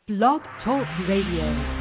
Blog Talk Radio.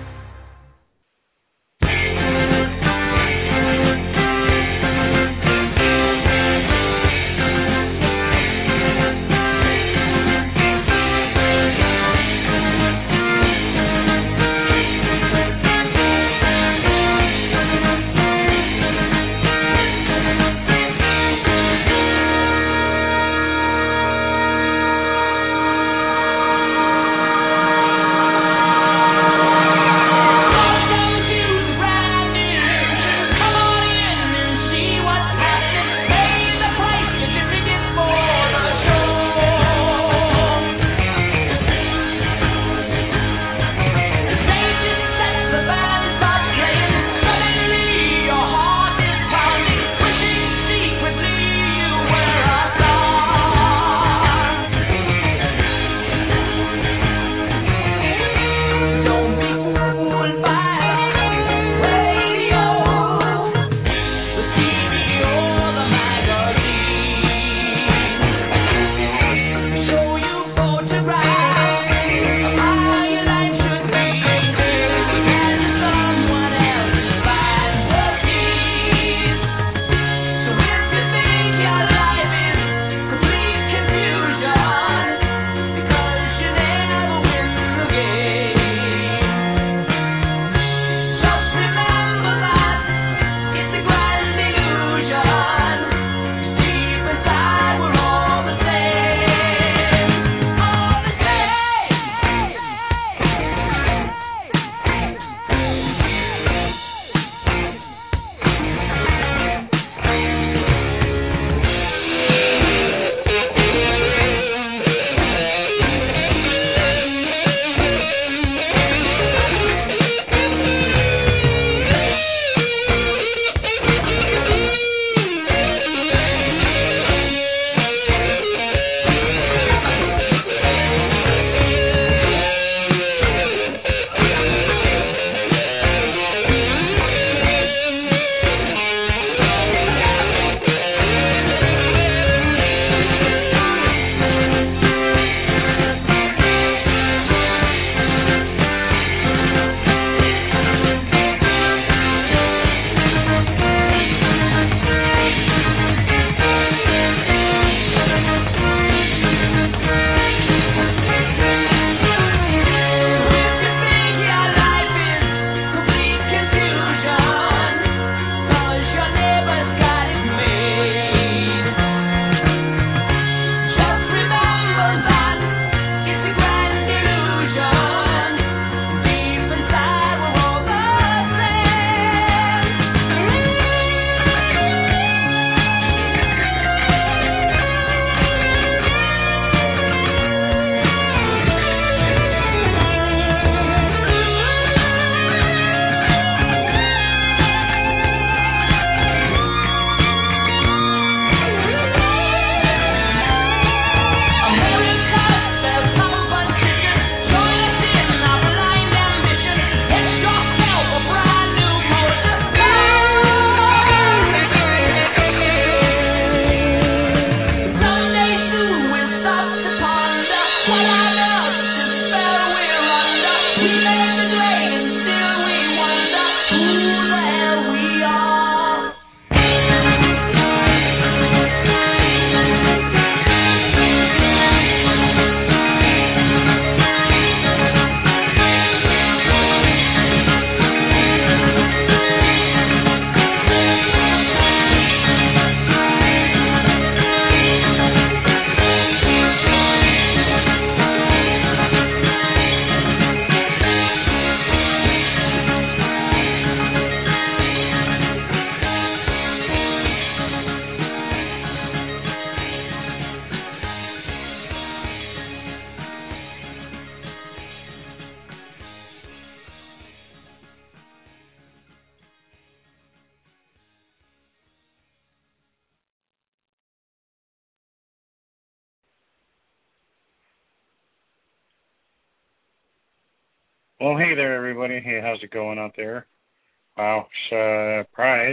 Well, hey there, everybody. Hey, how's it going out there? Wow, surprise.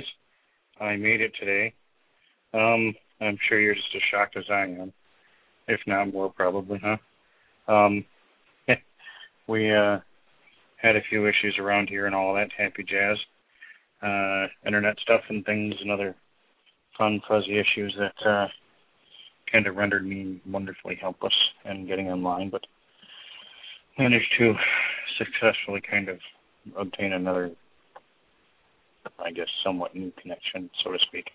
I made it today. I'm sure you're just as shocked as I am. If not more, probably, huh? we had a few issues around here and all that happy jazz, internet stuff and things and other fun, fuzzy issues that kind of rendered me wonderfully helpless in getting online, but managed to successfully kind of obtain another, I guess, somewhat new connection, so to speak.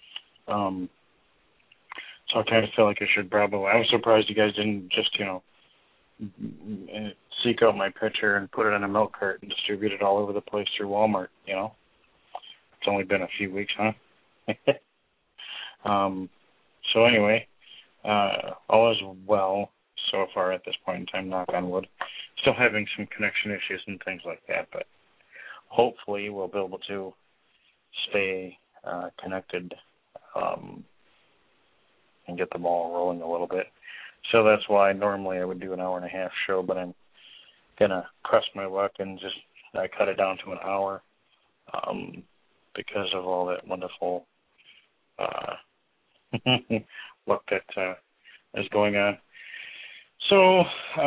So I kind of feel like I should probably, I was surprised you guys didn't just, seek out my picture and put it in a milk cart and distribute it all over the place through Walmart, It's only been a few weeks, huh? So anyway, all is well so far at this point in time, knock on wood. Still having some connection issues and things like that, but hopefully we'll be able to stay connected and get the ball rolling a little bit. So that's why normally I would do an hour and a half show, but I'm going to press my luck and I cut it down to an hour because of all that wonderful luck that is going on. So,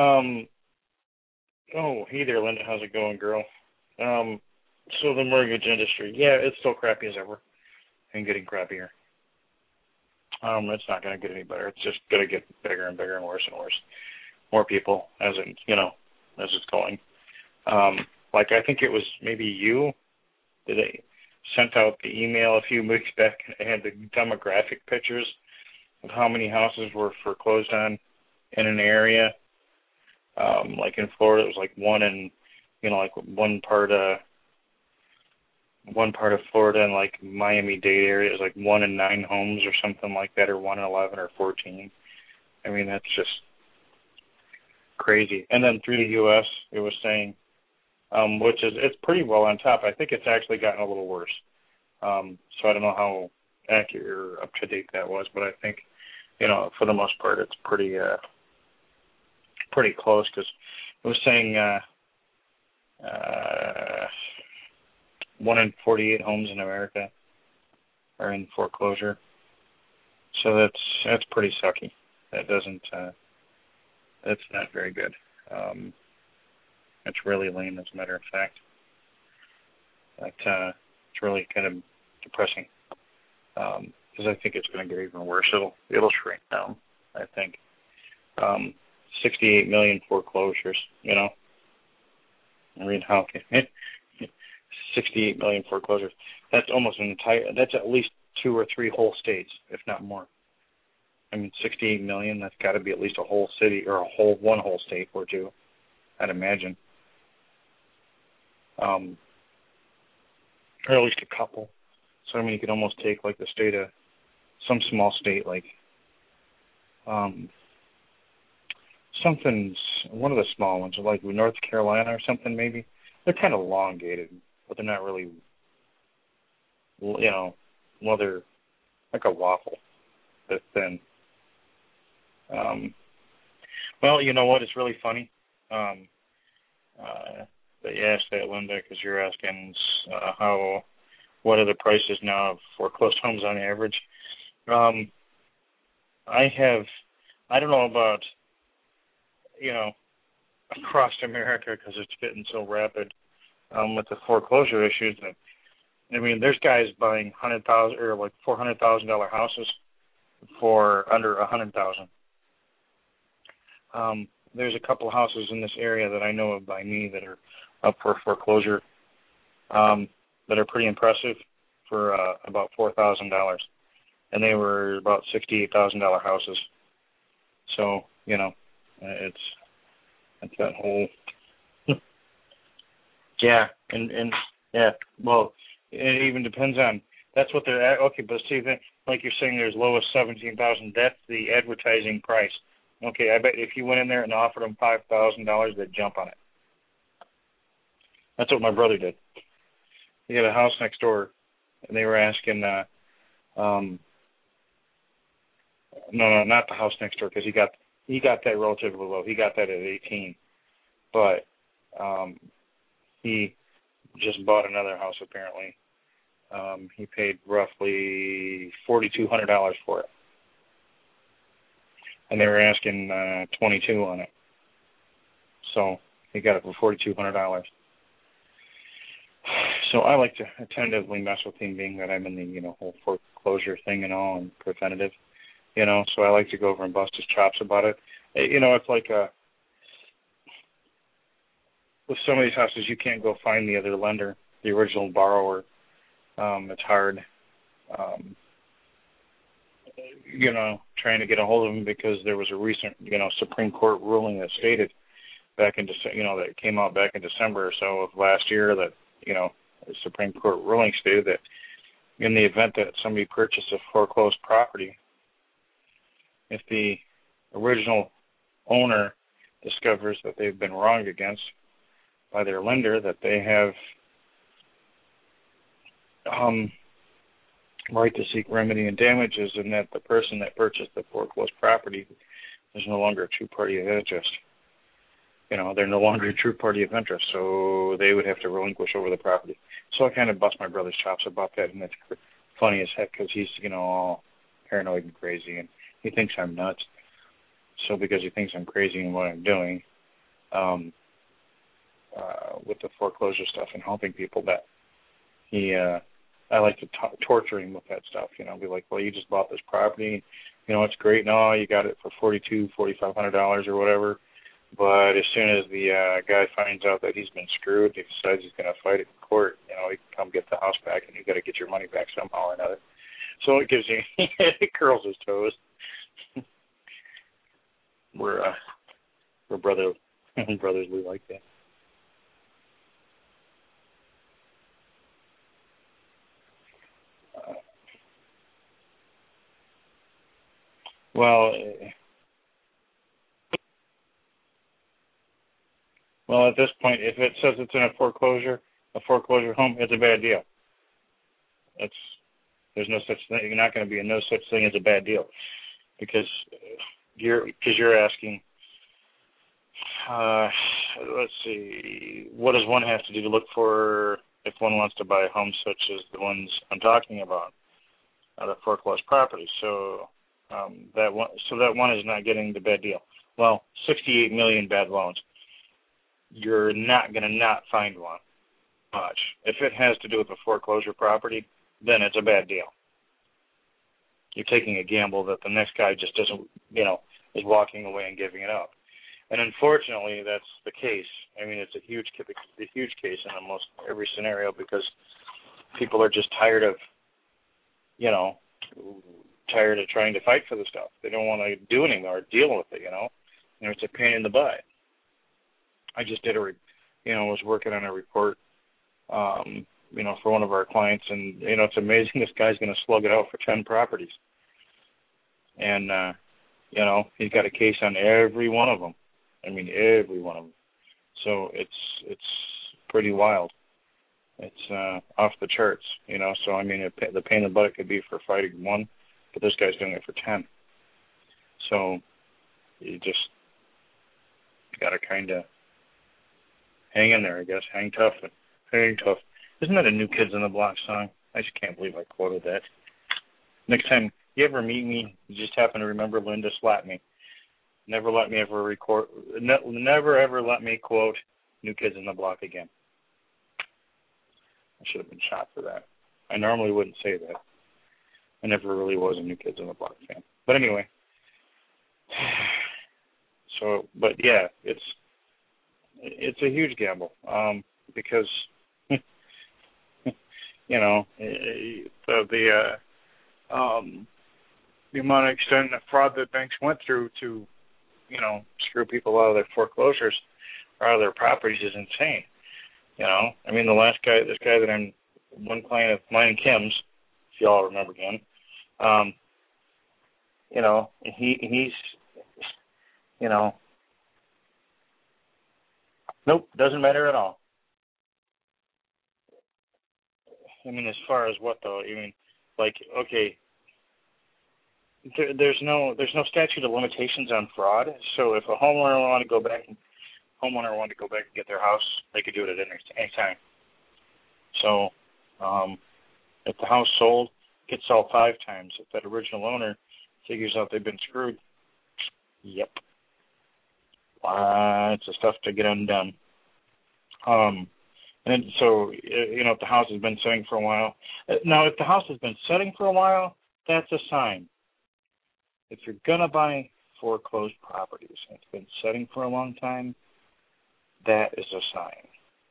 hey there, Linda. How's it going, girl? So the mortgage industry, yeah, it's still crappy as ever and getting crappier. It's not going to get any better. It's just going to get bigger and bigger and worse and worse. More people as it's going. Like I think it was maybe you that sent out the email a few weeks back and had the demographic pictures of how many houses were foreclosed on in an area. Like in Florida, it was like one in, one part of Florida and like Miami-Dade area, it was like 1 in 9 homes or something like that, or 1 in 11 or 14. I mean, that's just crazy. And then through the U.S., it was saying, it's pretty well on top. I think it's actually gotten a little worse. So I don't know how accurate or up to date that was, but I think, for the most part, it's pretty close because it was saying 1 in 48 homes in America are in foreclosure. So that's pretty sucky. That doesn't that's not very good. It's really lame, as a matter of fact. But it's really kind of depressing because I think it's going to get even worse. It'll shrink down, I think. 68 million foreclosures, I mean, how can 68 million foreclosures? That's almost that's at least 2 or 3 whole states, if not more. I mean, 68 million, that's got to be at least a whole city or one whole state or two, I'd imagine. Or at least a couple. So, I mean, you could almost take like the state of some small state like one of the small ones, like North Carolina or something maybe. They're kind of elongated, but they're not really, they're like a waffle. They're thin. Well, you know what? It's really funny that you asked that, Linda, because you're asking what are the prices now of foreclosed homes on average. I don't know about, across America because it's getting so rapid with the foreclosure issues. I mean, there's guys buying $100,000 or like $400,000 houses for under $100,000. There's a couple houses in this area that I know of by me that are up for foreclosure that are pretty impressive for about $4,000, and they were about $68,000 houses. So it's that whole yeah, and yeah. Well, it even depends on. That's what they're at. Okay, but see, like you're saying, there's low as 17,000. That's the advertising price. Okay, I bet if you went in there and offered them $5,000, they'd jump on it. That's what my brother did. He had a house next door, and they were asking. No, not the house next door, because he got that relatively low. He got that at 18, but he just bought another house apparently. He paid roughly $4,200 for it, and they were asking $22 on it. So He got it for $4,200. So I like to tentatively mess with him, being that I'm in the whole foreclosure thing and all, and preventative. So I like to go over and bust his chops about it. It's like with some of these houses, you can't go find the other lender, the original borrower. It's hard. Trying to get a hold of him, because there was a recent, Supreme Court ruling that stated back in that came out back in December or so of last year, that, the Supreme Court ruling stated that in the event that somebody purchased a foreclosed property, if the original owner discovers that they've been wronged against by their lender, that they have right to seek remedy and damages, and that the person that purchased the foreclosed property is no longer a true party of interest. They're no longer a true party of interest, so they would have to relinquish over the property. So I kind of bust my brother's chops about that, and it's funny as heck, because he's, all paranoid and crazy, and he thinks I'm nuts. So because he thinks I'm crazy in what I'm doing with the foreclosure stuff and helping people, that I like to torture him with that stuff, be like, well, you just bought this property, it's great, no, you got it for $4,500 or whatever, but as soon as the guy finds out that he's been screwed, he decides he's going to fight it in court, he can come get the house back, and you got to get your money back somehow or another. So it gives you, it curls his toes. We're brotherly like that. Well, at this point, if it says it's in a foreclosure home, it's a bad deal. There's no such thing. You're not going to be no such thing as a bad deal, because you're asking. Let's see. What does one have to do to look for if one wants to buy a home such as the ones I'm talking about, the foreclosed properties? So that one is not getting the bad deal. Well, 68 million bad loans. You're not going to not find one much. If it has to do with a foreclosure property, then it's a bad deal. You're taking a gamble that the next guy just doesn't, is walking away and giving it up. And unfortunately, that's the case. I mean, it's a huge case in almost every scenario, because people are just tired of trying to fight for the stuff. They don't want to do anything or deal with it, it's a pain in the butt. I just did was working on a report, for one of our clients, and, it's amazing this guy's going to slug it out for 10 properties. And, he's got a case on every one of them. I mean, every one of them. So it's pretty wild. It's off the charts, So, I mean, the pain in the butt it could be for fighting one, but this guy's doing it for 10. So you just got to kind of hang in there, I guess. Hang tough. Isn't that a New Kids on the Block song? I just can't believe I quoted that. Next time you ever meet me, you just happen to remember Linda, slap me. Never let me ever record. Never ever let me quote New Kids on the Block again. I should have been shot for that. I normally wouldn't say that. I never really was a New Kids on the Block fan. But anyway. So, but yeah, it's a huge gamble, because the amount of extent of fraud that banks went through to screw people out of their foreclosures or out of their properties is insane. I mean, this guy that one client of mine and Kim's, if y'all remember him, he's nope, doesn't matter at all. I mean, as far as what though? I mean, like, okay, there's no statute of limitations on fraud. So if a homeowner wanted to go back and get their house, they could do it at any time. So if the house sold, it could sell 5 times. If that original owner figures out they've been screwed, yep, lots of stuff to get undone. And so, if the house has been sitting for a while. Now, if the house has been sitting for a while, that's a sign. If you're going to buy foreclosed properties and it's been sitting for a long time, that is a sign.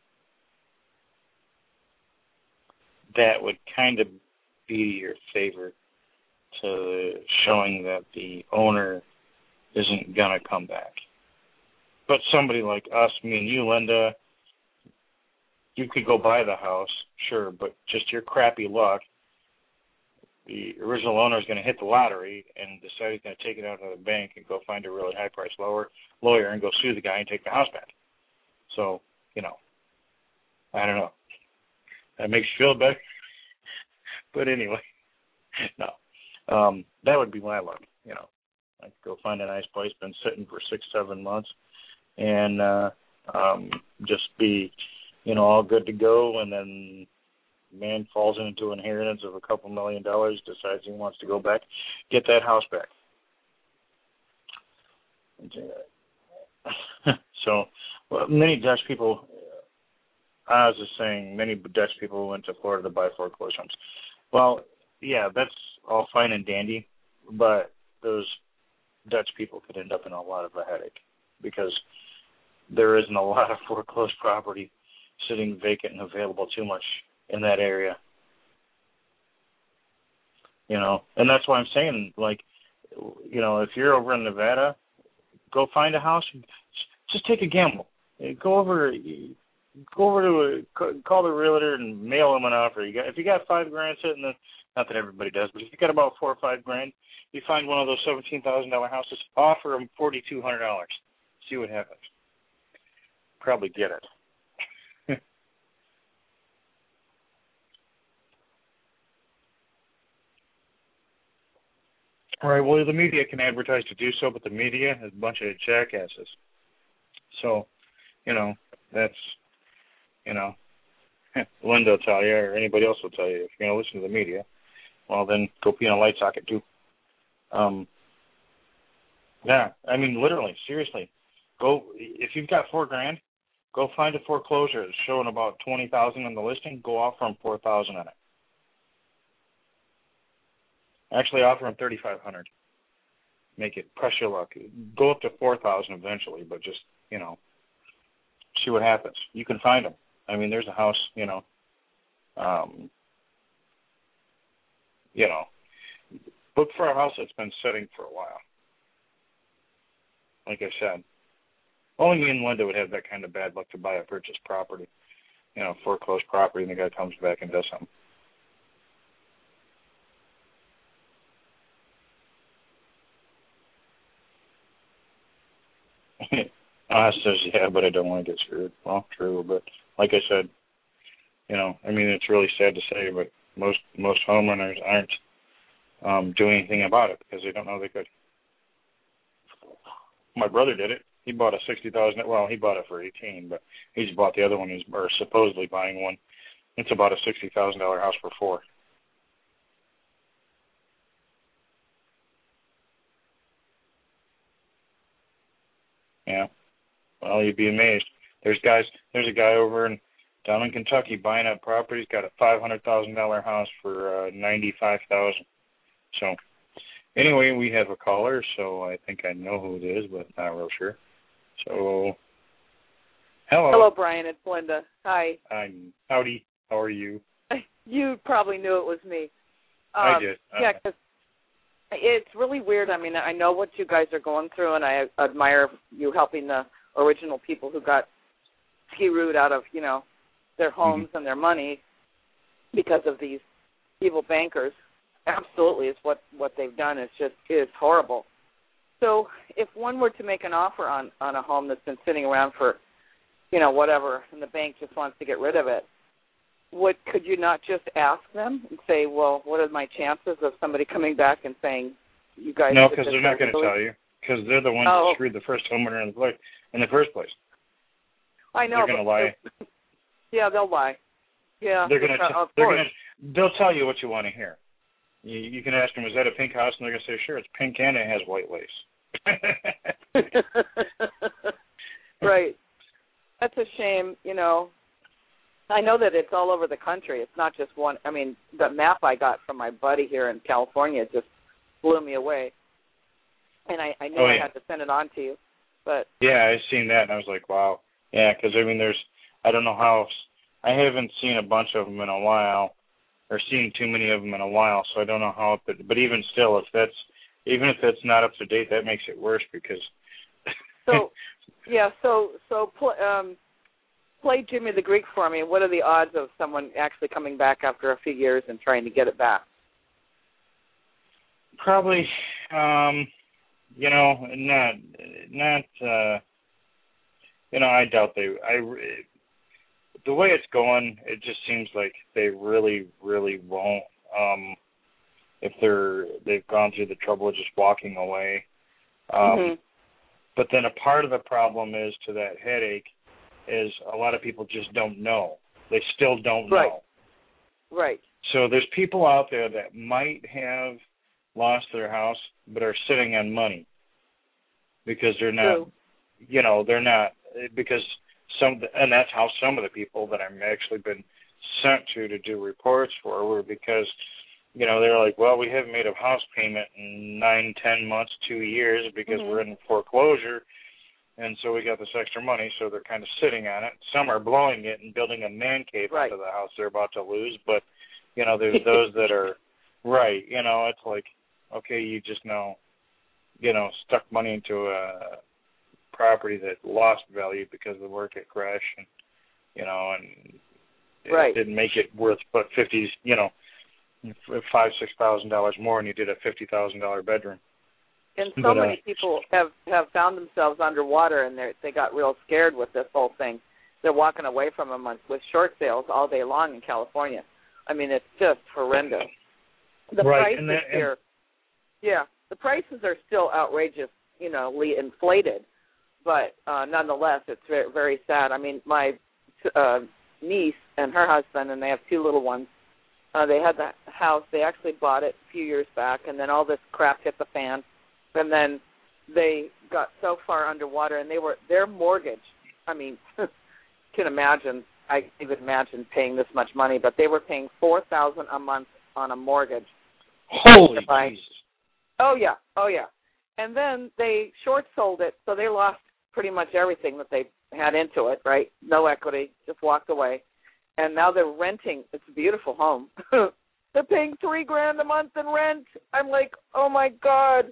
That would kind of be your favor to showing that the owner isn't going to come back. But somebody like us, me and you, Linda, you could go buy the house, sure, but just your crappy luck, the original owner is going to hit the lottery and decide he's going to take it out of the bank and go find a really high-priced lawyer and go sue the guy and take the house back. So, I don't know. That makes you feel better. But anyway, no. That would be my luck, I'd go find a nice place, been sitting for 6-7 months, and just be, all good to go, and then man falls into inheritance of a couple $1 million, decides he wants to go back, get that house back. So, many Dutch people, I was just saying, many Dutch people went to Florida to buy foreclosed homes. Well, yeah, that's all fine and dandy, but those Dutch people could end up in a lot of a headache because there isn't a lot of foreclosed property sitting vacant and available too much in that area. And that's why I'm saying, if you're over in Nevada, go find a house, just take a gamble. Go over to call the realtor and mail them an offer. If you got $5,000 sitting there, not that everybody does, but if you got about $4,000 or $5,000, you find one of those $17,000 houses, offer them $4,200. See what happens. Probably get it. All right, well, the media can advertise to do so, but the media is a bunch of jackasses. So, that's, Linda will tell you, or anybody else will tell you, if you're going to listen to the media, well, then go pee on a light socket, too. Yeah, I mean, literally, seriously. If you've got $4,000, go find a foreclosure that's showing about $20,000 on the listing, go offer them $4,000 on it. Actually, offer them $3,500. Make it, press your luck. Go up to $4,000 eventually, but just, see what happens. You can find them. I mean, there's a house, look for a house that's been sitting for a while. Like I said, only me and Linda would have that kind of bad luck to buy a purchased property, foreclosed property, and the guy comes back and does something. Says, yeah, but I don't want to get screwed. Well, true, but like I said, it's really sad to say, but most homeowners aren't doing anything about it because they don't know they could. My brother did it. He bought a $60,000. Well, he bought it for $18,000, but he's bought the other one. Or supposedly buying one. It's about a $60,000 house for $4,000. Yeah. Well, you'd be amazed. There's a guy over down in Kentucky buying up property. He's got a $500,000 house for $95,000. So, anyway, we have a caller, so I think I know who it is, but not real sure. So, hello. Hello, Brian. It's Linda. Hi. Howdy. How are you? You probably knew it was me. I did. Yeah, because it's really weird. I mean, I know what you guys are going through, and I admire you helping the original people who got ski-rooed out of, their homes and their money because of these evil bankers. Absolutely, it's what they've done. Is horrible. So if one were to make an offer on a home that's been sitting around for, whatever, and the bank just wants to get rid of it, could you not just ask them and say, well, what are my chances of somebody coming back and saying, you guys... No, because they're not going to tell you, because they're the ones that screwed the first homeowner in the first place. I know. They're going to lie. Yeah, they'll lie. Yeah, they'll tell you what you want to hear. You can ask them, is that a pink house? And they're going to say, sure, it's pink and it has white lace. Right. That's a shame, you know. I know that it's all over the country. It's not just one. I mean, the map I got from my buddy here in California just blew me away. And I knew I had to send it on to you. But yeah, I seen that, and I was like, wow. Yeah, because, I mean, I don't know how, I haven't seen a bunch of them in a while, or seen too many of them in a while, so I don't know how, but even still, even if that's not up to date, that makes it worse because. So play Jimmy the Greek for me. What are the odds of someone actually coming back after a few years and trying to get it back? Probably, you know, not. You know, I doubt the way it's going, it just seems like they really, really won't. If they've gone through the trouble of just walking away. But then a part of the problem is to that headache is a lot of people just don't know. They still don't know. Right. So there's people out there that might have lost their house but are sitting on money because they're not, you know, they're not, because and that's how some of the people that I've actually been sent to do reports for were because, you know, they're like, well, we haven't made a house payment in 9, 10 months, 2 years because we're in foreclosure, and so we got this extra money, so they're kind of sitting on it. Some are blowing it and building a man cave onto the house they're about to lose, but, you know, there's those that are, you know, it's like, okay, you just know, you know, stuck money into a property that lost value because of the market crash, and, you know, and it didn't make it worth but $50,000, you know, $5,000-$6,000 more, and you did a $50,000 bedroom. And so many people have found themselves underwater, and they got real scared with this whole thing. They're walking away from them with short sales all day long in California. I mean, it's just horrendous. The prices here, the prices are still outrageous, you know, inflated, but nonetheless, it's very, very sad. I mean, my niece and her husband, and they have 2 little ones. They had the house. They actually bought it a few years back, and then all this crap hit the fan, and then they got so far underwater, and their mortgage. I mean, can imagine. I can't even imagine paying this much money, but they were paying $4,000 a month on a mortgage. Holy Jesus! Oh yeah. And then they short sold it, so they lost pretty much everything that they had into it. Right? No equity, just walked away. And now they're renting. It's a beautiful home. They're paying $3,000 a month in rent. I'm like, oh my God.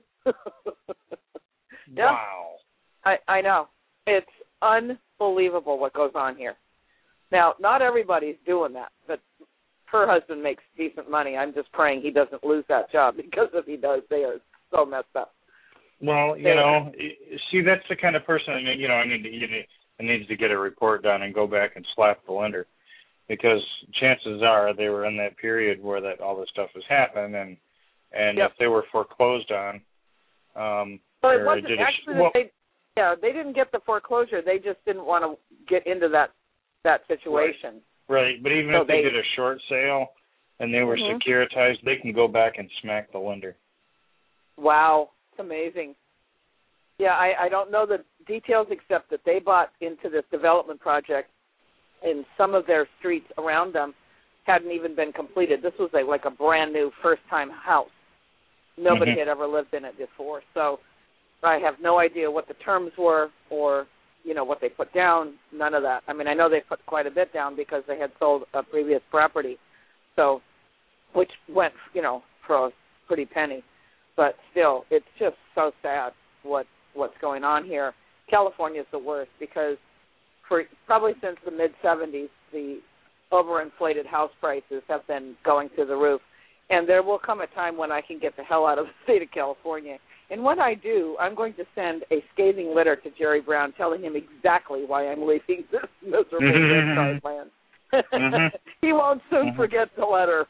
Wow. I know. It's unbelievable what goes on here. Now, not everybody's doing that, but her husband makes decent money. I'm just praying he doesn't lose that job, because if he does, they are so messed up. Well, you know, see, that's the kind of person, you know, I needs to get a report done and go back and slap the lender. Because chances are they were in that period where all this stuff was happening, and if they were foreclosed on, well, it wasn't actually they didn't get the foreclosure. They just didn't want to get into that situation. Right, but even if they did a short sale and they were securitized, they can go back and smack the lender. Wow, it's amazing. Yeah, I don't know the details except that they bought into this development project, and some of their streets around them hadn't even been completed. This was like a brand new first-time house. Nobody had ever lived in it before. So I have no idea what the terms were or, you know, what they put down, none of that. I mean, I know they put quite a bit down because they had sold a previous property, so which went, you know, for a pretty penny. But still, it's just so sad what's going on here. California's the worst because probably since the mid-'70s, the overinflated house prices have been going through the roof. And there will come a time when I can get the hell out of the state of California. And when I do, I'm going to send a scathing letter to Jerry Brown telling him exactly why I'm leaving this miserable red card land. He won't soon forget the letter.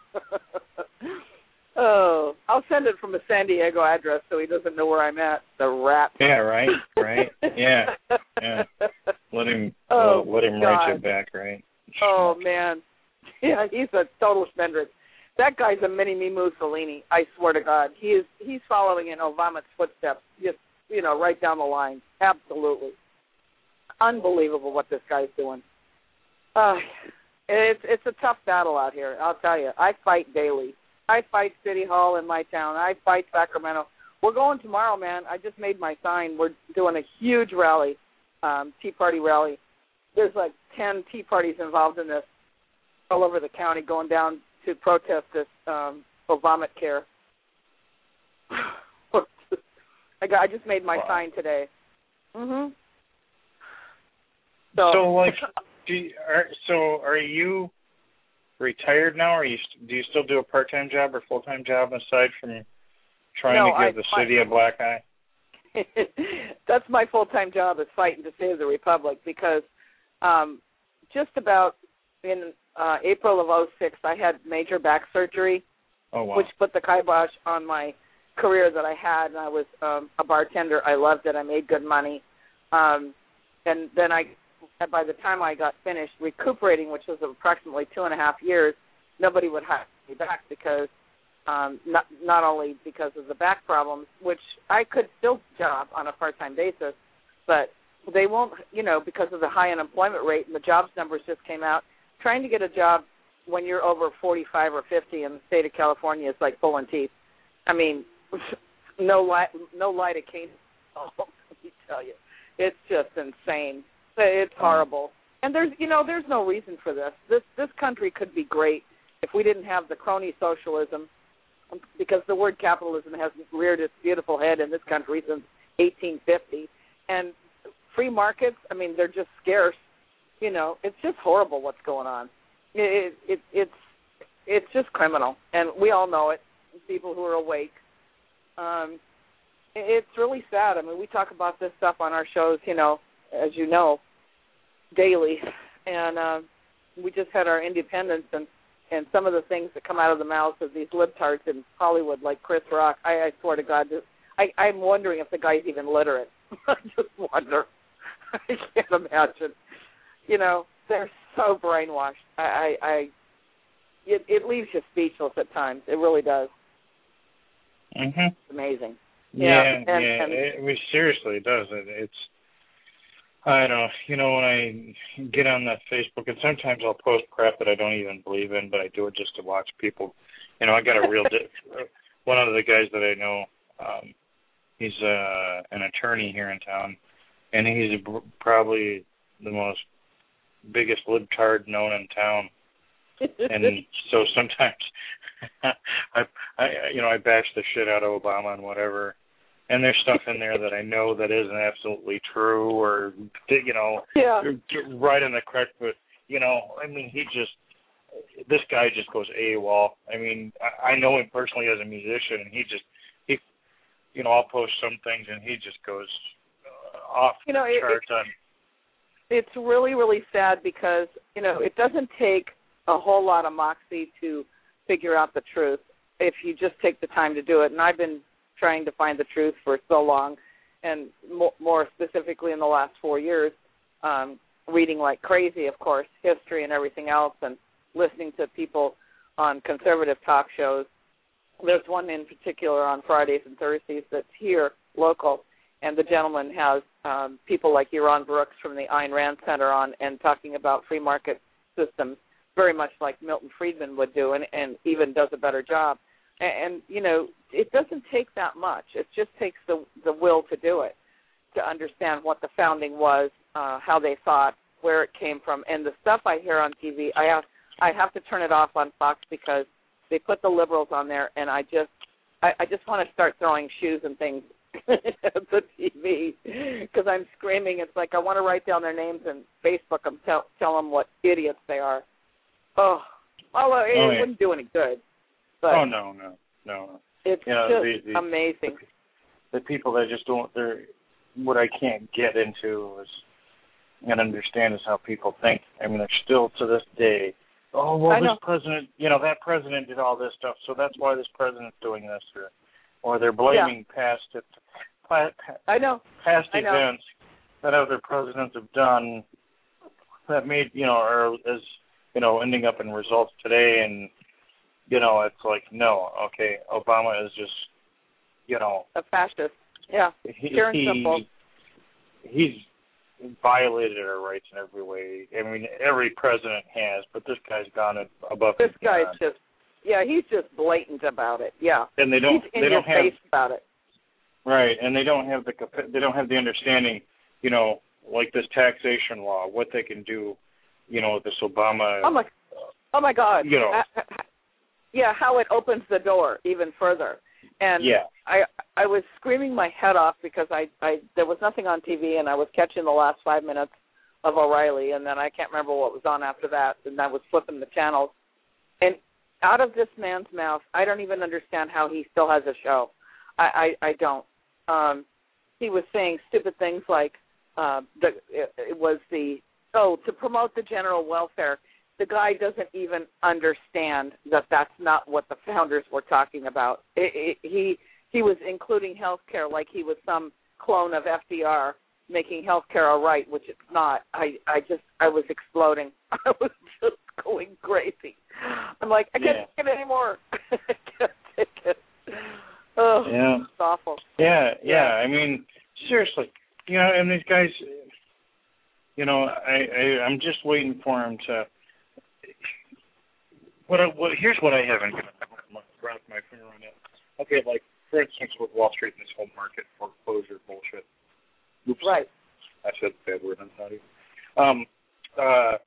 Oh, I'll send it from a San Diego address so he doesn't know where I'm at. The rat. Yeah, right. Yeah. Let him write you back, right? Oh man, yeah, he's a total spendthrift. That guy's a mini-me Mussolini. I swear to God, he's following in Obama's footsteps. Just, you know, right down the line. Absolutely. unbelievable what this guy's doing. It's a tough battle out here, I'll tell you. I fight daily. I fight City Hall in my town. I fight Sacramento. We're going tomorrow, man. I just made my sign. We're doing a huge rally, Tea Party rally. There's like 10 Tea Parties involved in this all over the county going down to protest this Obamacare. I just made my sign today. Mhm. So like, are you retired now, or do you still do a part-time job or full-time job aside from trying to give the city a black eye? That's my full-time job, is fighting to save the republic, because just about in April of 2006, I had major back surgery, which put the kibosh on my career that I had, and I was a bartender. I loved it. I made good money. And then by the time I got finished recuperating, which was approximately 2.5 years, nobody would hire me back because not only because of the back problems, which I could still job on a part-time basis, but they won't, because of the high unemployment rate, and the jobs numbers just came out. Trying to get a job when you're over 45 or 50 in the state of California is like pulling teeth. I mean, no light of cane. Let me tell you, it's just insane. It's horrible. And there's no reason for this. This country could be great if we didn't have the crony socialism, because the word capitalism has reared its beautiful head in this country since 1850. And free markets, I mean, they're just scarce. It's just horrible what's going on. It's just criminal, and we all know it. People who are awake. It's really sad. I mean, we talk about this stuff on our shows, as you know, daily, and we just had our independence, and some of the things that come out of the mouths of these libtards in Hollywood, like Chris Rock, I swear to God, I'm wondering if the guy's even literate. I just wonder. I can't imagine. They're so brainwashed. It leaves you speechless at times. It really does. Mhm. It's amazing. Seriously, it does. I don't. When I get on that Facebook, and sometimes I'll post crap that I don't even believe in, but I do it just to watch people. I got a real one of the guys that I know. He's an attorney here in town, and he's probably the biggest libtard known in town. And so sometimes I bash the shit out of Obama and whatever, and there's stuff in there that I know that isn't absolutely true, or right in the correct, but I mean, this guy just goes AWOL. I mean, I know him personally as a musician, and he I'll post some things and he just goes off the charts on. It's really, really sad because it doesn't take a whole lot of moxie to figure out the truth if you just take the time to do it. And I've been trying to find the truth for so long, and more specifically in the last 4 years, reading like crazy, of course, history and everything else, and listening to people on conservative talk shows. There's one in particular on Fridays and Thursdays that's here, local, and the gentleman has people like Yaron Brooks from the Ayn Rand Center on and talking about free market systems, very much like Milton Friedman would do, and even does a better job. And it doesn't take that much. It just takes the will to do it, to understand what the founding was, how they thought, where it came from. And the stuff I hear on TV, I have to turn it off on Fox because they put the liberals on there, and I just want to start throwing shoes and things at the TV because I'm screaming. It's like I want to write down their names and Facebook them, tell them what idiots they are. It wouldn't do any good. But no. It's just amazing. The people that just don't, what I can't get into and understand is how people think. I mean, they're still to this day, this president, that president did all this stuff, so that's why this president's doing this, or they're blaming past events that other presidents have done that made, or as, ending up in results today, and it's like, no, okay, Obama is just, a fascist. Yeah, pure and simple. violated our rights in every way. I mean, every president has, but this guy's gone above. This guy's just, he's just blatant about it. Yeah, and they don't have face about it. Right, and they don't have the understanding, like this taxation law, what they can do, with this Obama. Oh my God. How it opens the door even further. And I was screaming my head off because I there was nothing on TV, and I was catching the last 5 minutes of O'Reilly, and then I can't remember what was on after that, and I was flipping the channels. And out of this man's mouth, I don't even understand how he still has a show. I don't. He was saying stupid things like to promote the general welfare. The guy doesn't even understand that that's not what the founders were talking about. He was including health care like he was some clone of FDR making health care all right, which it's not. I was exploding. I was just going crazy. I'm like, I can't take it anymore. I can't take it. Oh, it's awful. Yeah. I mean, seriously, and these guys, I'm just waiting for him to. Here's what I haven't wrapped my finger on yet. Okay, like for instance with Wall Street and this whole market foreclosure bullshit. Oops. Right. I said a bad word. I'm sorry.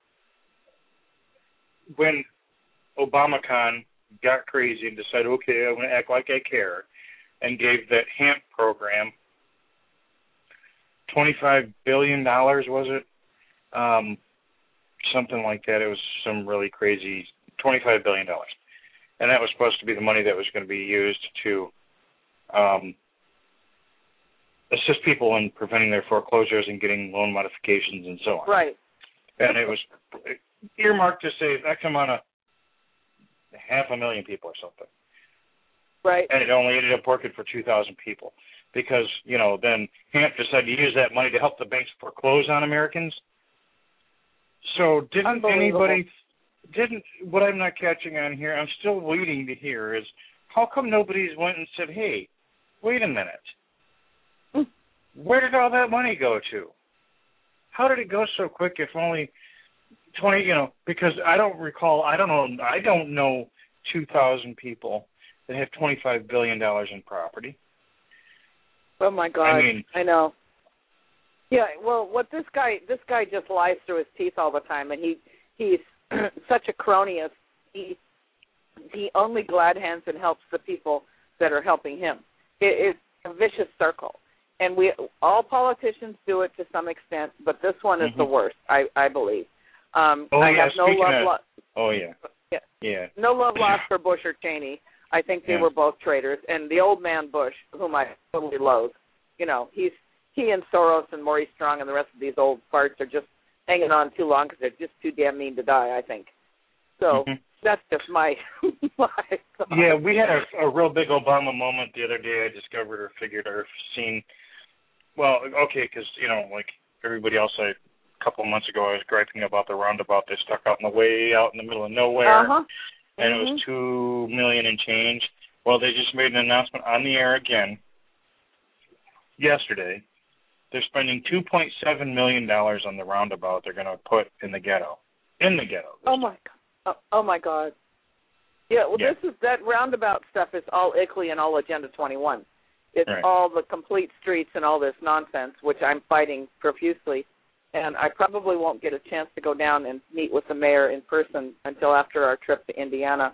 When Obamacon got crazy and decided, okay, I'm going to act like I care, and gave that HAMP program $25 billion, was it? Something like that. It was some really crazy $25 billion. And that was supposed to be the money that was going to be used to assist people in preventing their foreclosures and getting loan modifications and so on. Right. And it was earmarked to save X amount of 500,000 people or something. Right. And it only ended up working for 2,000 people because, then HAMP decided to use that money to help the banks foreclose on Americans. So what I'm not catching on here, I'm still waiting to hear is how come nobody's went and said, hey, wait a minute. Where did all that money go to? How did it go so quick if only 20, because I don't know 2,000 people that have $25 billion in property. Oh my God. I know. Yeah, well, what this guy just lies through his teeth all the time, and he's such a cronyist. He only glad hands and helps the people that are helping him. It's a vicious circle, and all politicians do it to some extent, but this one is the worst, I believe. I have no love. No love lost for Bush or Cheney. I think they were both traitors, and the old man Bush, whom I totally loathe. He and Soros and Maurice Strong and the rest of these old farts are just hanging on too long because they're just too damn mean to die, I think. So that's just my thought. Yeah, we had a real big Obama moment the other day. I discovered or figured or seen. Well, okay, because, like everybody else, a couple of months ago I was griping about the roundabout they stuck out in the middle of nowhere. And it was $2 million and change. Well, they just made an announcement on the air again yesterday. They're spending $2.7 million on the roundabout they're going to put in the ghetto. Oh my God. Yeah, well, that roundabout stuff is all ICLEI and all Agenda 21. It's all the complete streets and all this nonsense, which I'm fighting profusely. And I probably won't get a chance to go down and meet with the mayor in person until after our trip to Indiana.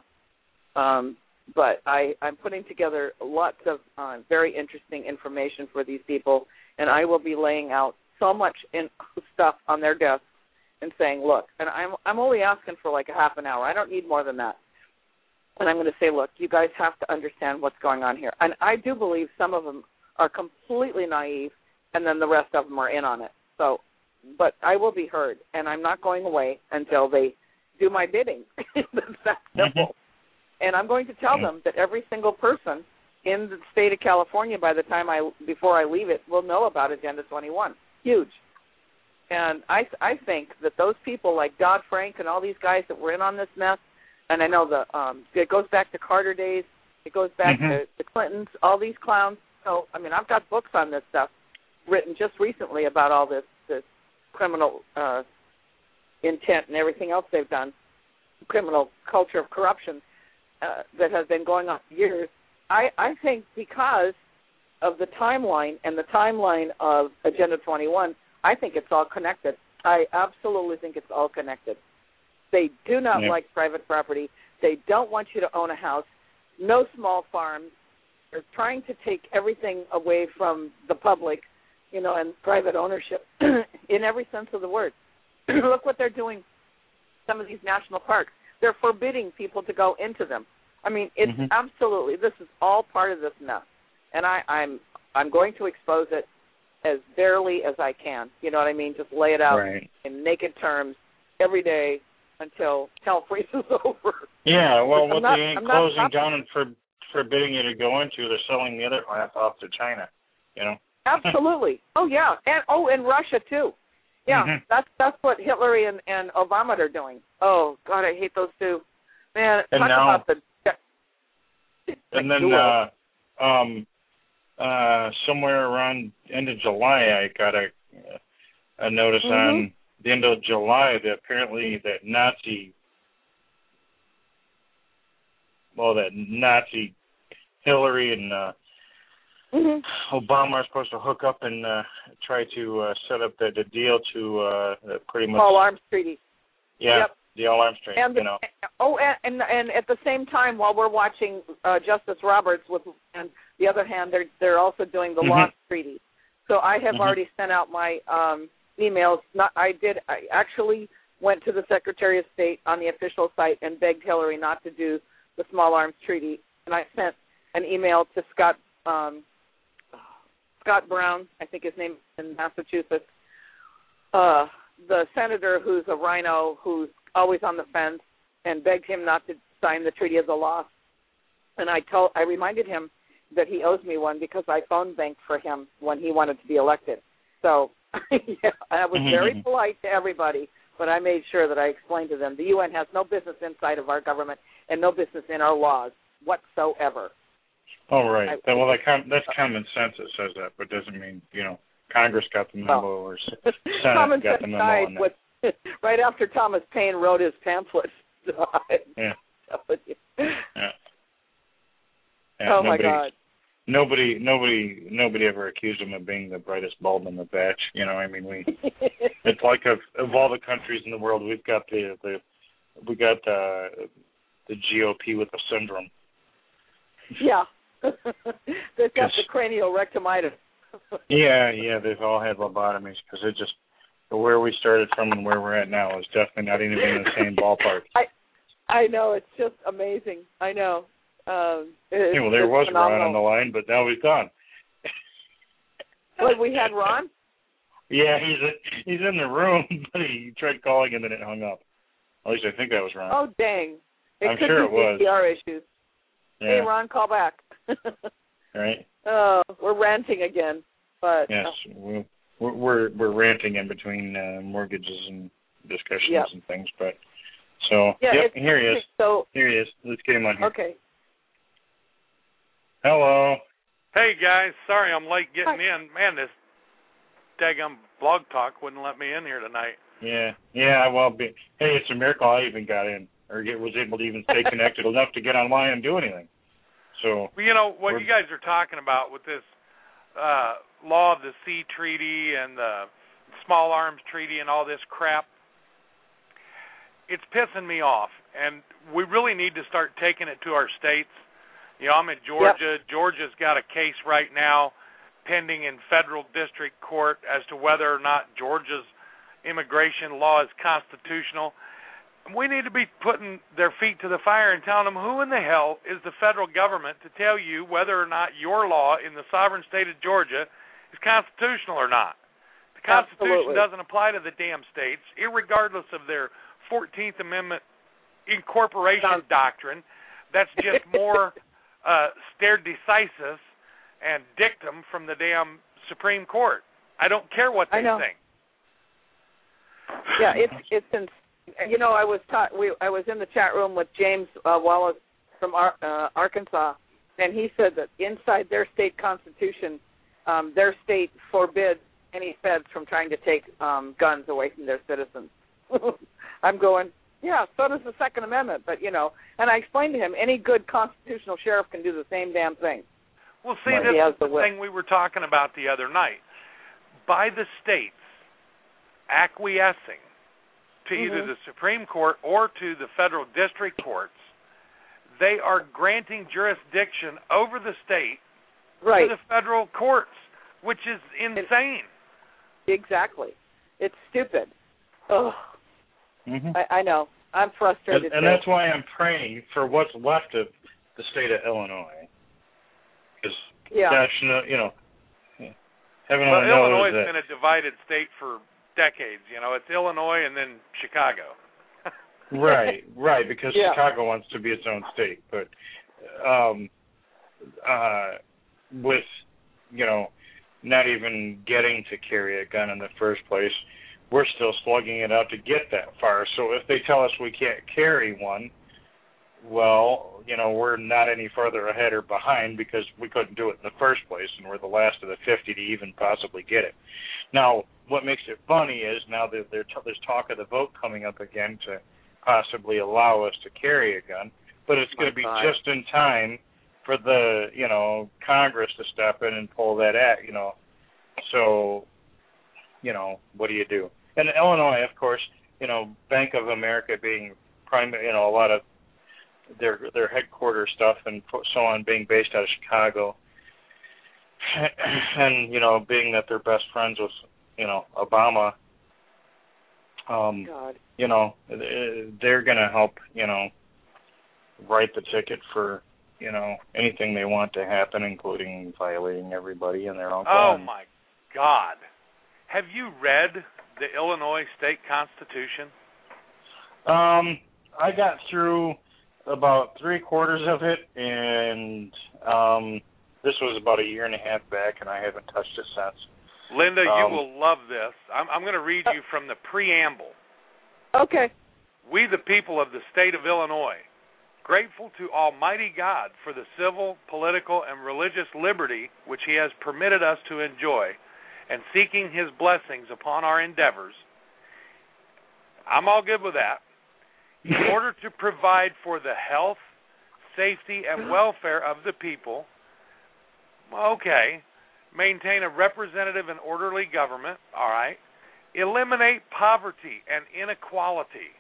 But I'm putting together lots of very interesting information for these people, and I will be laying out so much stuff on their desks and saying, look, and I'm only asking for like a half an hour. I don't need more than that. And I'm going to say, look, you guys have to understand what's going on here. And I do believe some of them are completely naive, and then the rest of them are in on it. So, but I will be heard, and I'm not going away until they do my bidding. That's simple. And I'm going to tell them that every single person in the state of California before I leave it will know about Agenda 21. Huge. And I think that those people like Dodd-Frank and all these guys that were in on this mess, and I know it goes back to Carter days, it goes back to the Clintons, all these clowns. So, I've got books on this stuff written just recently about all this criminal intent and everything else they've done, criminal culture of corruption that has been going on for years. I think because of the timeline and the timeline of Agenda 21, I think it's all connected. I absolutely think it's all connected. They do not like private property. They don't want you to own a house. No small farms. They're trying to take everything away from the public, and private ownership in every sense of the word. Look what they're doing. Some of these national parks, they're forbidding people to go into them. I mean, it's absolutely, this is all part of this mess. And I'm going to expose it as barely as I can. You know what I mean? Just lay it out in naked terms every day until hell freezes over. Yeah, well, what they ain't closing down and forbidding you to go into, they're selling the other half off to China, Absolutely. Oh, yeah. And Russia, too. Yeah, that's what Hillary and Obama are doing. Oh, God, I hate those two. Man, and talk now, about the... And then somewhere around end of July, I got a notice on the end of July that apparently that Nazi Hillary and Obama are supposed to hook up and try to set up the deal to pretty much All Arms Treaty. Yeah, the All Arms Treaty. And and at the same time, while we're watching Justice Roberts, on the other hand, they're also doing the Lost Treaty. So I have already sent out my emails. I actually went to the Secretary of State on the official site and begged Hillary not to do the Small Arms Treaty, and I sent an email to Scott Brown, I think his name is in Massachusetts, the senator who's a rhino who's always on the fence, and begged him not to sign the Treaty of the Lost. And I reminded him that he owes me one because I phone banked for him when he wanted to be elected. So I was very polite to everybody, but I made sure that I explained to them the UN has no business inside of our government and no business in our laws whatsoever. Oh, right. That's common sense that says that, but doesn't mean, Congress got the memo or Senate got the memo on that. Right after Thomas Paine wrote his pamphlet. Oh, my God. Nobody ever accused him of being the brightest bulb in the batch. It's like of all the countries in the world, we've got the GOP with the syndrome. Yeah. They've got the cranial rectimitis. yeah, they've all had lobotomies because it just where we started from and where we're at now is definitely not even in the same ballpark. I know, it's just amazing. I know. There was phenomenal. Ron on the line, but now he's gone. What, we had Ron? Yeah, he's in the room, but he tried calling and then it hung up. At least I think that was Ron. Oh, dang. I'm sure it was. VCR issues. Yeah. Hey, Ron, call back. Right. Oh, we're ranting again. But yes, we're ranting in between mortgages and discussions and things. But so here he is. Here he is. Let's get him on here. Okay. Hello. Hey guys, sorry I'm late getting in. Man, this daggum Blog Talk wouldn't let me in here tonight. Yeah. Well, hey, it's a miracle I even got in, or was able to even stay connected enough to get online and do anything. So. Well, what you guys are talking about with this Law of the Sea Treaty and the Small Arms Treaty and all this crap, it's pissing me off, and we really need to start taking it to our states. I'm in Georgia. Yep. Georgia's got a case right now pending in federal district court as to whether or not Georgia's immigration law is constitutional. We need to be putting their feet to the fire and telling them who in the hell is the federal government to tell you whether or not your law in the sovereign state of Georgia is constitutional or not. The Constitution doesn't apply to the damn states, irregardless of their 14th Amendment incorporation doctrine. That's just more stare decisis and dictum from the damn Supreme Court. I don't care what they think. Yeah, it's insane. I was in the chat room with James Wallace from Arkansas, and he said that inside their state constitution, their state forbids any feds from trying to take guns away from their citizens. I'm going, yeah, so does the Second Amendment, but, and I explained to him, any good constitutional sheriff can do the same damn thing. Well, see, this is the thing we were talking about the other night. By the states acquiescing to either the Supreme Court or to the federal district courts, they are granting jurisdiction over the state to the federal courts, which is insane. Exactly. It's stupid. Ugh. I know. I'm frustrated. And that's why I'm praying for what's left of the state of Illinois. Because, heaven only knows Illinois has been a divided state for decades. It's Illinois and then Chicago. Right, because Chicago wants to be its own state. But with, not even getting to carry a gun in the first place, we're still slugging it out to get that far. So if they tell us we can't carry one, well, we're not any further ahead or behind because we couldn't do it in the first place, and we're the last of the 50 to even possibly get it. Now, what makes it funny is now that there's talk of the vote coming up again to possibly allow us to carry a gun, but it's going to be just in time for the, Congress to step in and pull that act, So, what do you do? And Illinois, of course, Bank of America being primary, a lot of their headquarters stuff and so on being based out of Chicago, and being that they're best friends with Obama, they're gonna help write the ticket for anything they want to happen, including violating everybody in their own guns. Oh my God! Have you read the Illinois State Constitution? I got through about 3/4 of it, and this was about a year and a half back, and I haven't touched it since. Linda, you will love this. I'm going to read you from the preamble. Okay. We, the people of the state of Illinois, grateful to Almighty God for the civil, political, and religious liberty which He has permitted us to enjoy, and seeking His blessings upon our endeavors. I'm all good with that. In order to provide for the health, safety, and welfare of the people, maintain a representative and orderly government, all right, eliminate poverty and inequality,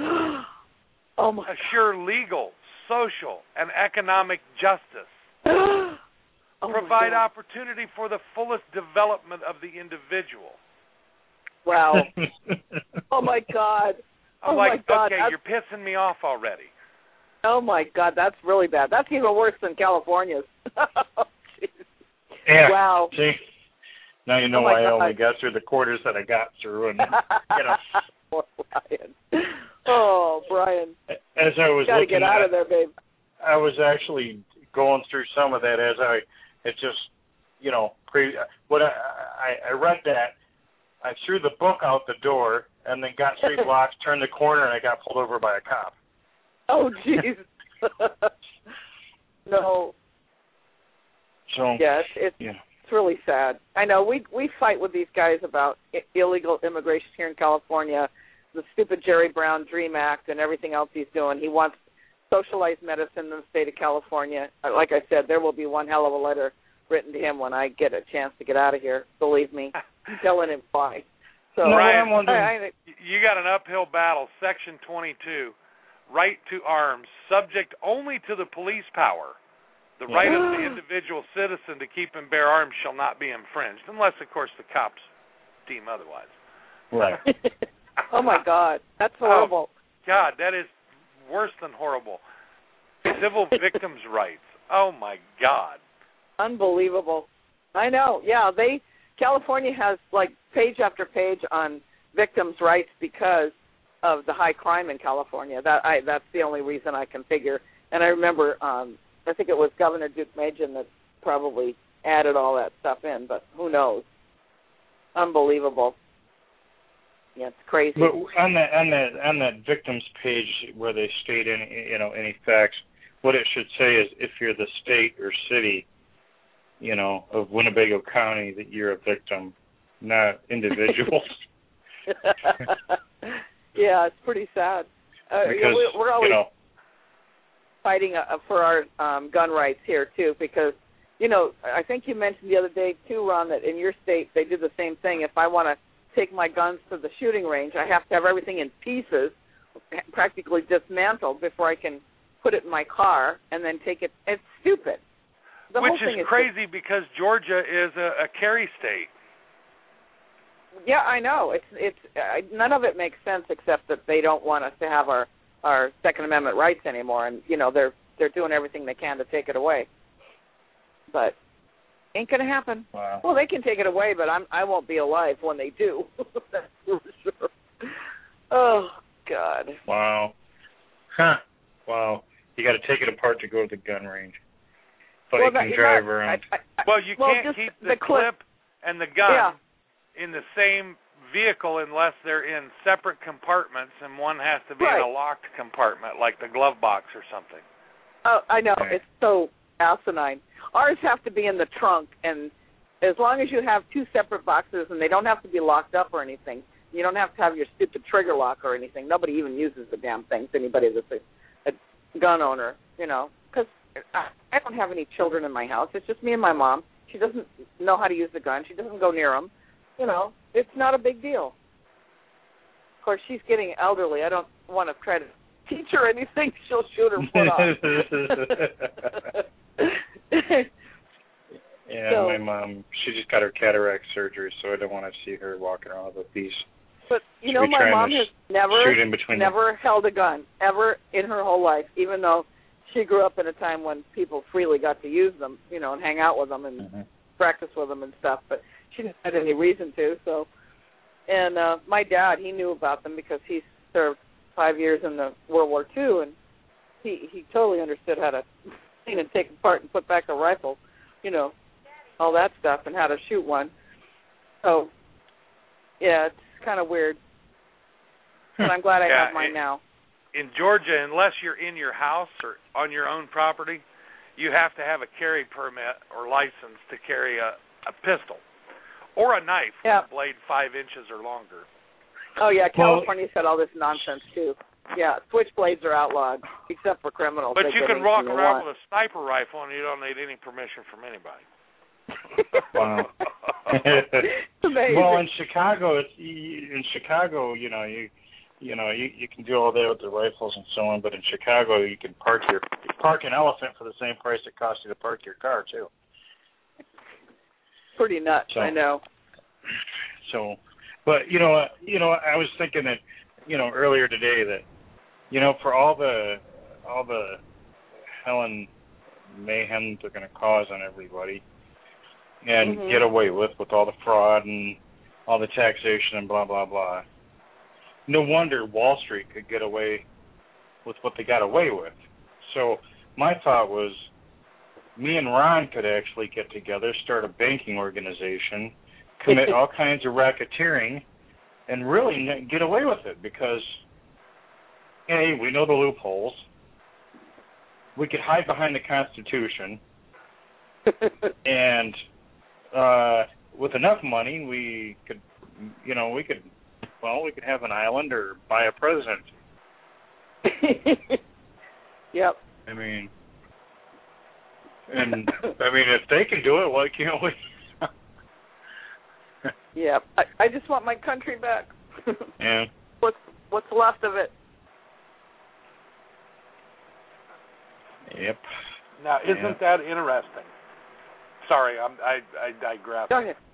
assure legal, social, and economic justice, provide opportunity for the fullest development of the individual. Wow. Oh, my God. I'm my God. Okay, you're pissing me off already. Oh, my God, that's really bad. That's even worse than California's. Yeah. Wow. See, now you know why I only got through the quarters that I got through, and Poor Brian. Oh, Brian. As I was gotta get out of there, babe. I was actually going through some of that as I read that. I threw the book out the door and then got 3 blocks, turned the corner, and I got pulled over by a cop. Oh, jeez. No. So yeah, it's really sad. I know we fight with these guys about illegal immigration here in California, the stupid Jerry Brown Dream Act and everything else he's doing. He wants socialized medicine in the state of California. Like I said, there will be one hell of a letter written to him when I get a chance to get out of here. Believe me, I'm telling him why. So Ryan, you got an uphill battle. Section 22, right to arms, subject only to the police power. The right of the individual citizen to keep and bear arms shall not be infringed, unless, of course, the cops deem otherwise. Right. Oh, my God. That's horrible. Oh, God, that is worse than horrible. Civil victims' rights. Oh, my God. Unbelievable. I know. Yeah, California has, page after page on victims' rights because of the high crime in California. That's the only reason I can figure. And I remember... I think it was Governor Duke Majan that probably added all that stuff in, but who knows? Unbelievable. Yeah, it's crazy. But on that victims page where they state any facts, what it should say is if you're the state or city, of Winnebago County that you're a victim, not individuals. Yeah, it's pretty sad. Because, we're always fighting for our gun rights here, too, because, I think you mentioned the other day, too, Ron, that in your state they do the same thing. If I want to take my guns to the shooting range, I have to have everything in pieces, practically dismantled, before I can put it in my car and then take it. It's stupid. Which is crazy because Georgia is a carry state. Yeah, I know. It's none of it makes sense except that they don't want us to have our Second Amendment rights anymore, and they're doing everything they can to take it away. But ain't gonna happen. Wow. Well, they can take it away, but I won't be alive when they do. That's for sure. Oh God. Wow. Huh. Wow. You got to take it apart to go to the gun range. But you can drive around. You can't keep the clip and the gun in the same vehicle unless they're in separate compartments, and one has to be in a locked compartment, like the glove box or something. Oh, I know. It's so asinine. Ours have to be in the trunk, and as long as you have two separate boxes and they don't have to be locked up or anything, you don't have to have your stupid trigger lock or anything. Nobody even uses the damn things, anybody that's a gun owner, because I don't have any children in my house. It's just me and my mom. She doesn't know how to use the gun. She doesn't go near them. It's not a big deal. Of course, she's getting elderly. I don't want to try to teach her anything. She'll shoot her foot off. Yeah, my mom, she just got her cataract surgery, so I don't want to see her walking around with a piece. But, my mom has never held a gun, ever in her whole life, even though she grew up in a time when people freely got to use them, and hang out with them and practice with them and stuff. But she didn't have any reason to. So, and my dad, he knew about them because he served 5 years in the World War II, and he totally understood how to clean and take apart and put back a rifle, all that stuff, and how to shoot one. So, yeah, it's kind of weird. But I'm glad I have mine now. In Georgia, unless you're in your house or on your own property, you have to have a carry permit or license to carry a pistol or a knife with a blade 5 inches or longer. Oh, yeah, California's got all this nonsense, too. Yeah, switchblades are outlawed, except for criminals. But you can walk around with a sniper rifle, and you don't need any permission from anybody. Wow. Well, in Chicago, you can do all that with the rifles and so on. But in Chicago, you can park an elephant for the same price it costs you to park your car too. Pretty nuts, I know. So, but I was thinking that earlier today that for all the hell and mayhem they're going to cause on everybody and get away with all the fraud and all the taxation and blah, blah, blah. No wonder Wall Street could get away with what they got away with. So my thought was me and Ron could actually get together, start a banking organization, commit all kinds of racketeering, and really get away with it because, hey, we know the loopholes. We could hide behind the Constitution, and with enough money, we could have an island or buy a president. Yep. If they can do it, why can't we? Yeah, I just want my country back. Yeah. What's left of it? Yep. Now, isn't that interesting? Sorry, I digress. Go ahead.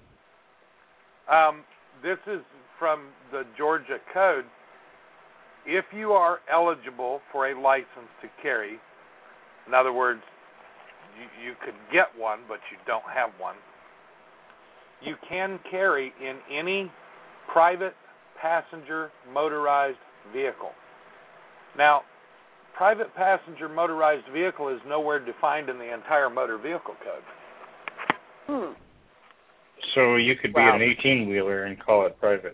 This is from the Georgia Code. If you are eligible for a license to carry, in other words, you could get one, but you don't have one, you can carry in any private passenger motorized vehicle. Now, private passenger motorized vehicle is nowhere defined in the entire Motor Vehicle Code. So you could be an 18-wheeler and call it private.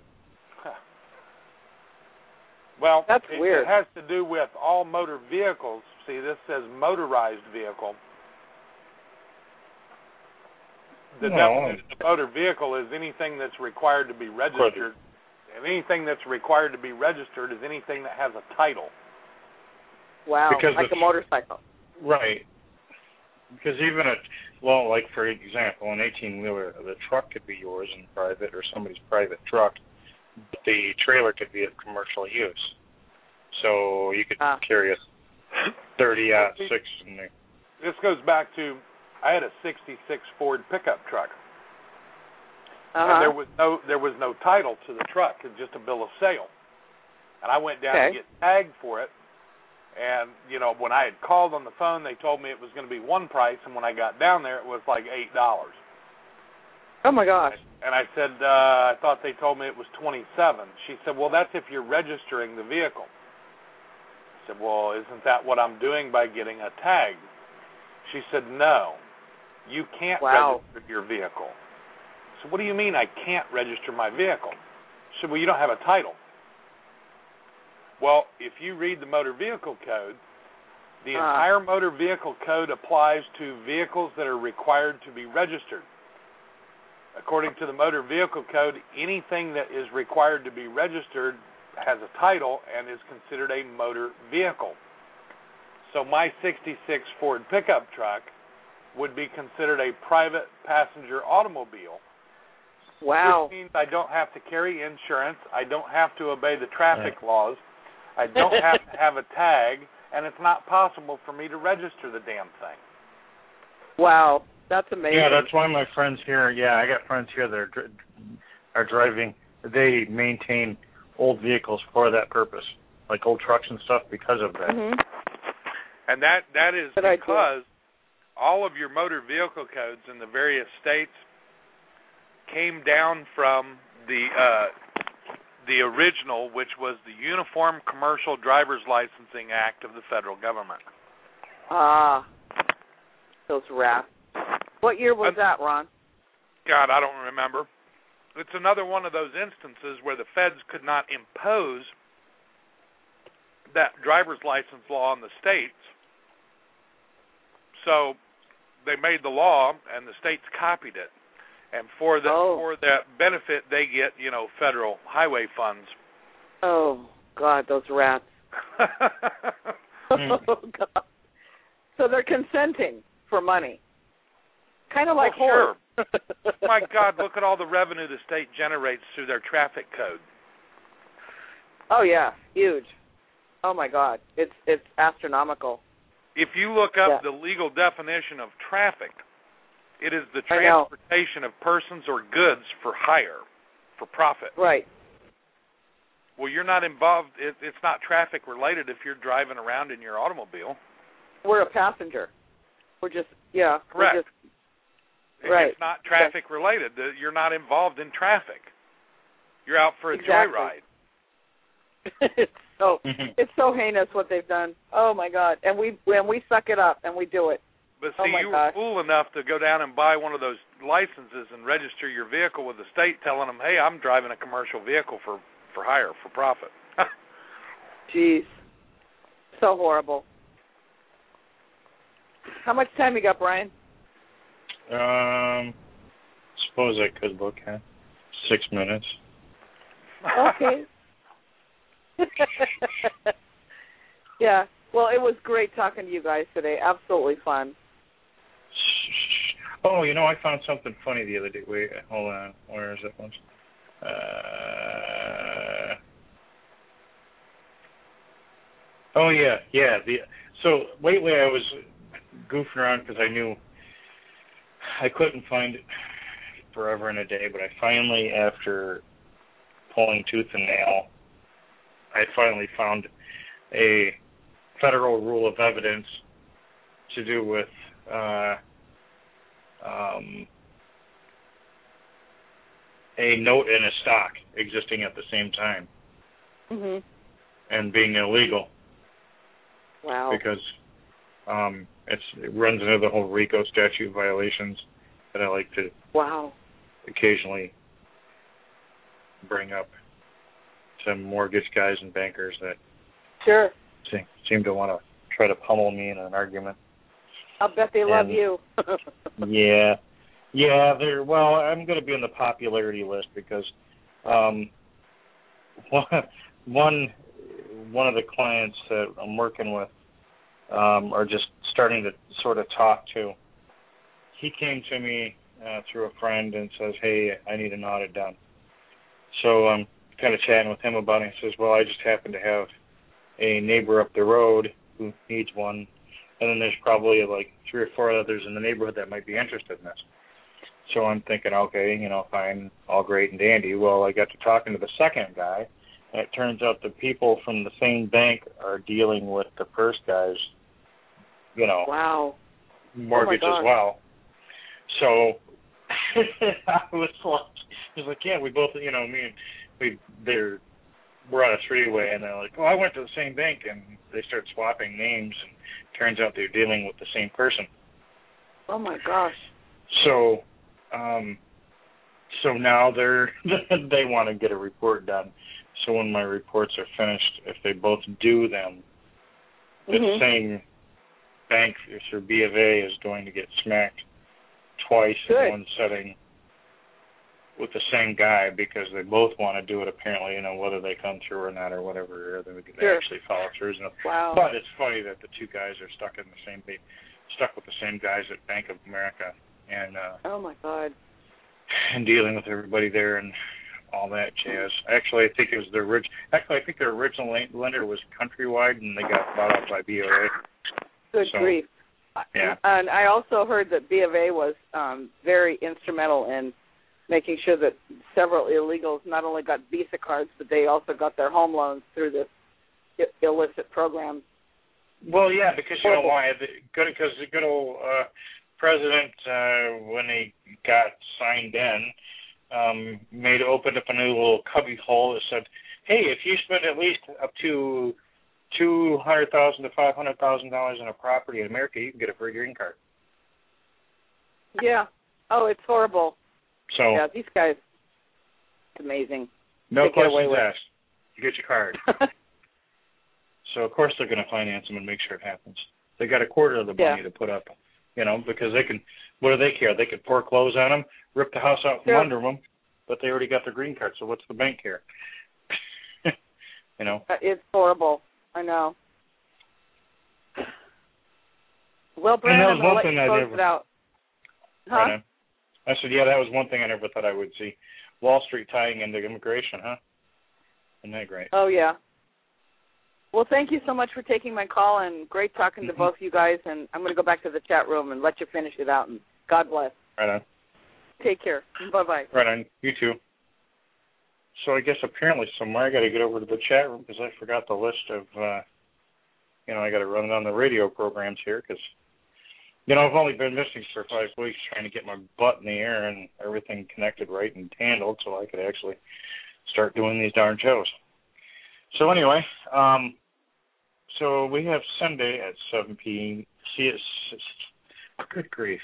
Well, that's weird. It has to do with all motor vehicles. See, this says motorized vehicle. the definition of motor vehicle is anything that's required to be registered. And anything that's required to be registered is anything that has a title. Wow, because like a motorcycle. Right. Because even like for example, an 18-wheeler, the truck could be yours in private or somebody's private truck, but the trailer could be of commercial use. So you could carry a 30-06 in there. This goes back to, I had a '66 Ford pickup truck. And there was no title to the truck, it's just a bill of sale. And I went down to get tagged for it. And, you know, when I had called on the phone, they told me it was going to be one price, and when I got down there, it was like $8. Oh, my gosh. And I said, I thought they told me it was $27. She said, well, that's if you're registering the vehicle. I said, well, isn't that what I'm doing by getting a tag? She said, no, you can't register your vehicle. So what do you mean I can't register my vehicle? She said, well, you don't have a title. Well, if you read the Motor Vehicle Code, the entire Motor Vehicle Code applies to vehicles that are required to be registered. According to the Motor Vehicle Code, anything that is required to be registered has a title and is considered a motor vehicle. So my '66 Ford pickup truck would be considered a private passenger automobile. Wow. Which means I don't have to carry insurance, I don't have to obey the traffic laws, I don't have to have a tag, and it's not possible for me to register the damn thing. Wow, that's amazing. Yeah, that's why my friends here, I got friends here that are driving, they maintain old vehicles for that purpose, like old trucks and stuff because of that. Mm-hmm. And that is because all of your motor vehicle codes in the various states came down from the original, which was the Uniform Commercial Driver's Licensing Act of the federal government. Those rats. What year was that, Ron? God, I don't remember. It's another one of those instances where the feds could not impose that driver's license law on the states. So they made the law, and the states copied it. And for that benefit, they get, federal highway funds. Oh, God, those rats. Oh, God. So they're consenting for money. Kind of like whores. Sure. My God, look at all the revenue the state generates through their traffic code. Oh, yeah, huge. Oh, my God, it's astronomical. If you look up the legal definition of traffic, it is the transportation of persons or goods for hire, for profit. Right. Well, you're not involved. It's not traffic related if you're driving around in your automobile. We're a passenger. We're just, Correct. Right. It's not traffic related. You're not involved in traffic. You're out for a joyride. It's so heinous what they've done. Oh my God! And we suck it up and we do it. But see, you were fool enough to go down and buy one of those licenses and register your vehicle with the state, telling them, "Hey, I'm driving a commercial vehicle for hire, for profit." Jeez, so horrible. How much time you got, Brian? Suppose I could look at 6 minutes. Okay. Yeah. Well, it was great talking to you guys today. Absolutely fun. Oh, I found something funny the other day. Wait, hold on. Where is it? Oh, yeah. So lately I was goofing around because I knew I couldn't find it forever and a day, but I finally, after pulling tooth and nail, I finally found a federal rule of evidence to do with a note and a stock existing at the same time and being illegal. Wow. Because it runs into the whole RICO statute violations that I like to occasionally bring up to mortgage guys and bankers that seem to want to try to pummel me in an argument. I'll bet they love you. Yeah. Yeah, well, I'm going to be on the popularity list because one of the clients that I'm working with are just starting to sort of talk to. He came to me through a friend and says, "Hey, I need an audit done." So I'm kind of chatting with him about it. He says, "Well, I just happen to have a neighbor up the road who needs one, and then there's probably like 3 or 4 others in the neighborhood that might be interested in this." So I'm thinking, okay, fine, all great and dandy. Well, I got to talking to the second guy, and it turns out the people from the same bank are dealing with the first guy's, wow, mortgage as well. So I was like, yeah, we both, we're on a three-way, and they're like, oh, I went to the same bank, and they start swapping names, and turns out they're dealing with the same person. Oh my gosh. So now they want to get a report done. So when my reports are finished, if they both do them, the same bank through B of A is going to get smacked twice in one setting with the same guy because they both want to do it apparently, whether they come through or not or whatever, or they actually follow through. Wow. But it's funny that the two guys are stuck with the same guys at Bank of America. And oh my God. And dealing with everybody there and all that jazz. Actually, I think it was I think their original lender was Countrywide, and they got bought out by BOA. Good grief. Yeah. And I also heard that B of A was very instrumental in making sure that several illegals not only got Visa cards, but they also got their home loans through this illicit program. Well, yeah, because you know why? Because the good old president, when he got signed in, opened up a new little cubby hole that said, hey, if you spend at least up to $200,000 to $500,000 in a property in America, you can get a free green card. Yeah. Oh, it's horrible. So yeah, these guys, it's amazing. No questions asked. You get your card. So of course they're going to finance them and make sure it happens. They got a quarter of the money to put up, because they can. What do they care? They could foreclose on them, rip the house out from under them, but they already got their green card. So what's the bank care? It's horrible. I know. Well, Brandon, I'll let you close it out. Huh? Right. I said, yeah, that was one thing I never thought I would see. Wall Street tying into immigration, huh? Isn't that great? Oh, yeah. Well, thank you so much for taking my call, and great talking to both you guys. And I'm going to go back to the chat room and let you finish it out. And God bless. Right on. Take care. Bye-bye. Right on. You too. So I guess apparently somewhere I got to get over to the chat room because I forgot the list of, I got to run on the radio programs here because, I've only been missing for 5 weeks trying to get my butt in the air and everything connected right and handled so I could actually start doing these darn shows. So anyway, so we have Sunday at 7 p.m. Good grief.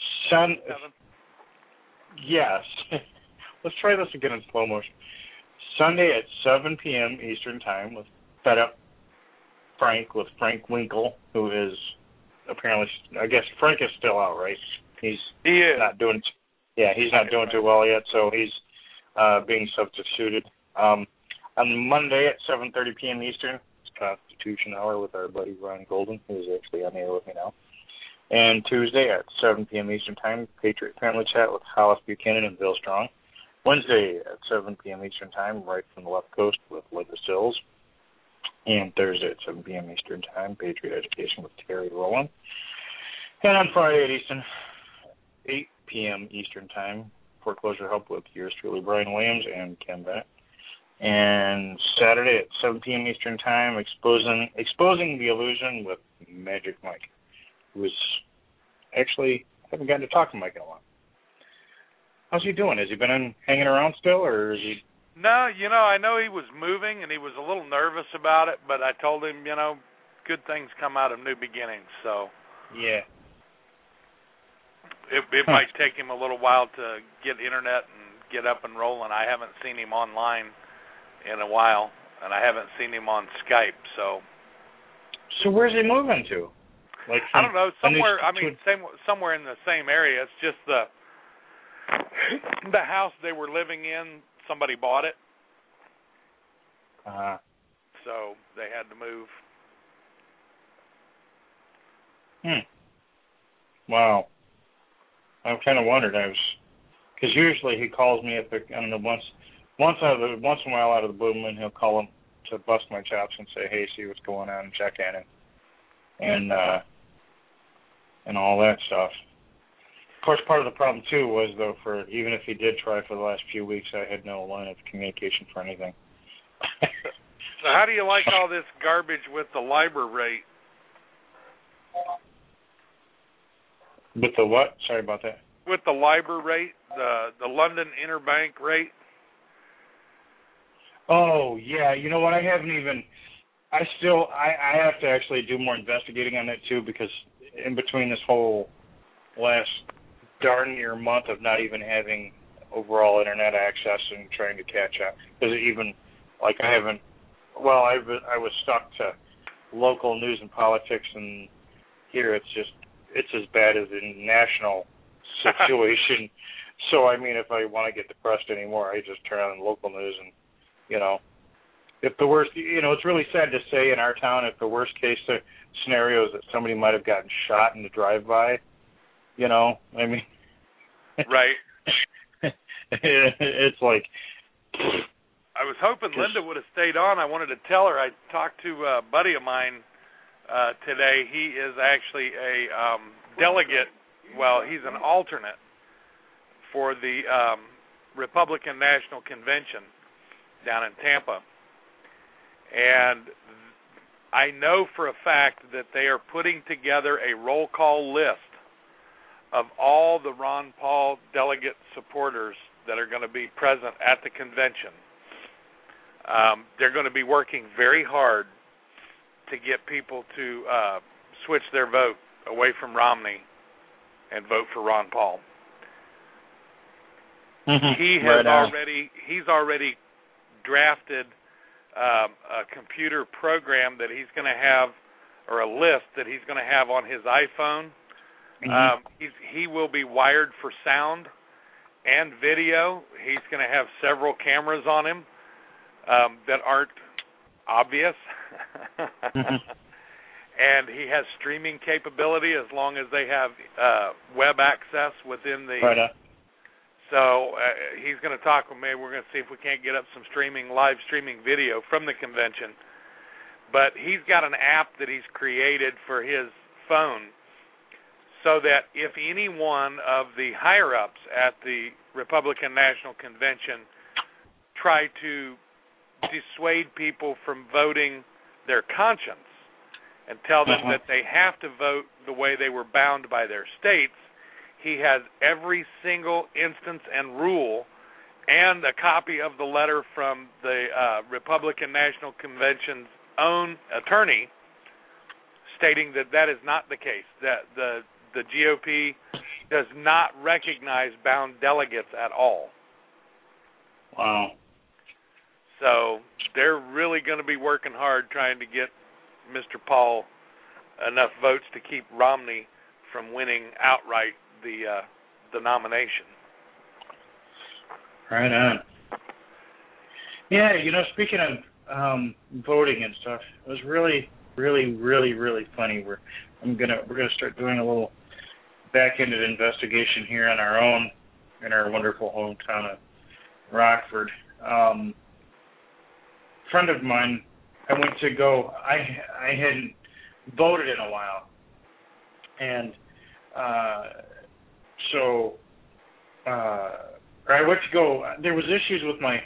Yes. Let's try this again in slow motion. Sunday at 7 p.m. Eastern Time with Fed Up Frank, with Frank Winkle, who is apparently, I guess Frank is still out, right? He is not doing. Yeah, he's not doing too well yet, so he's being substituted. On Monday at 7:30 p.m. Eastern, it's Constitution Hour with our buddy Ron Golden, who's actually on the air with me now. And Tuesday at 7 p.m. Eastern Time, Patriot Family Chat with Hollis Buchanan and Bill Strong. Wednesday at 7 p.m. Eastern Time, right from the left coast with Linda Sills. And Thursday at 7 p.m. Eastern Time, Patriot Education with Terry Rowland. And on Friday at 8 p.m. Eastern Time, Foreclosure Help with yours truly, Brian Williams and Ken Bennett. And Saturday at 7 p.m. Eastern Time, Exposing the Illusion with Magic Mike, who's actually, haven't gotten to talk to Mike in a while. How's he doing? Has he been hanging around still, or is he? No, I know he was moving, and he was a little nervous about it, but I told him, good things come out of new beginnings, so. Yeah. It might take him a little while to get internet and get up and rolling. I haven't seen him online in a while, and I haven't seen him on Skype, so. So where's he moving to? I don't know, somewhere in the same area. It's just the house they were living in, somebody bought it. So they had to move. Wow. I kind of wondered. Because usually he calls me at the, I don't know, once in a while out of the blue moon, he'll call him to bust my chops and say, hey, see what's going on, and check in and all that stuff. Of course, part of the problem too was though, for even if he did try for the last few weeks, I had no line of communication for anything. So how do you like all this garbage with the LIBOR rate? With the what? Sorry about that. With the LIBOR rate, the London Interbank rate. Oh yeah, you know what? I have to actually do more investigating on that too, because in between this whole last darn near month of not even having overall internet access and trying to catch up, because even like I was stuck to local news and politics, and here it's as bad as the national situation. So I mean, if I want to get depressed anymore, I just turn on local news and. If the worst, it's really sad to say in our town, if the worst case scenario is that somebody might have gotten shot in the drive-by, I mean. Right. It's like. I was hoping Linda would have stayed on. I wanted to tell her. I talked to a buddy of mine today. He is actually a delegate. Well, he's an alternate for the Republican National Convention down in Tampa. And I know for a fact that they are putting together a roll call list of all the Ron Paul delegate supporters that are going to be present at the convention. They're going to be working very hard to get people to switch their vote away from Romney and vote for Ron Paul. Mm-hmm. He's already drafted a computer program that he's going to have, or a list that he's going to have on his iPhone. Mm-hmm. He will be wired for sound and video. He's going to have several cameras on him that aren't obvious. Mm-hmm. And he has streaming capability as long as they have web access within the... Right. So he's going to talk with me. We're going to see if we can't get up some live streaming video from the convention. But he's got an app that he's created for his phone so that if any one of the higher-ups at the Republican National Convention try to dissuade people from voting their conscience and tell them that they have to vote the way they were bound by their states, he has every single instance and rule and a copy of the letter from the Republican National Convention's own attorney stating that is not the case, that the GOP does not recognize bound delegates at all. Wow. So they're really going to be working hard trying to get Mr. Paul enough votes to keep Romney from winning outright the nomination. Right on. Yeah, speaking of voting and stuff, it was really, really, really, really funny. We're gonna start doing a little back-ended investigation here on our own in our wonderful hometown of Rockford. Friend of mine, I hadn't voted in a while, and so I went to go. There was issues with my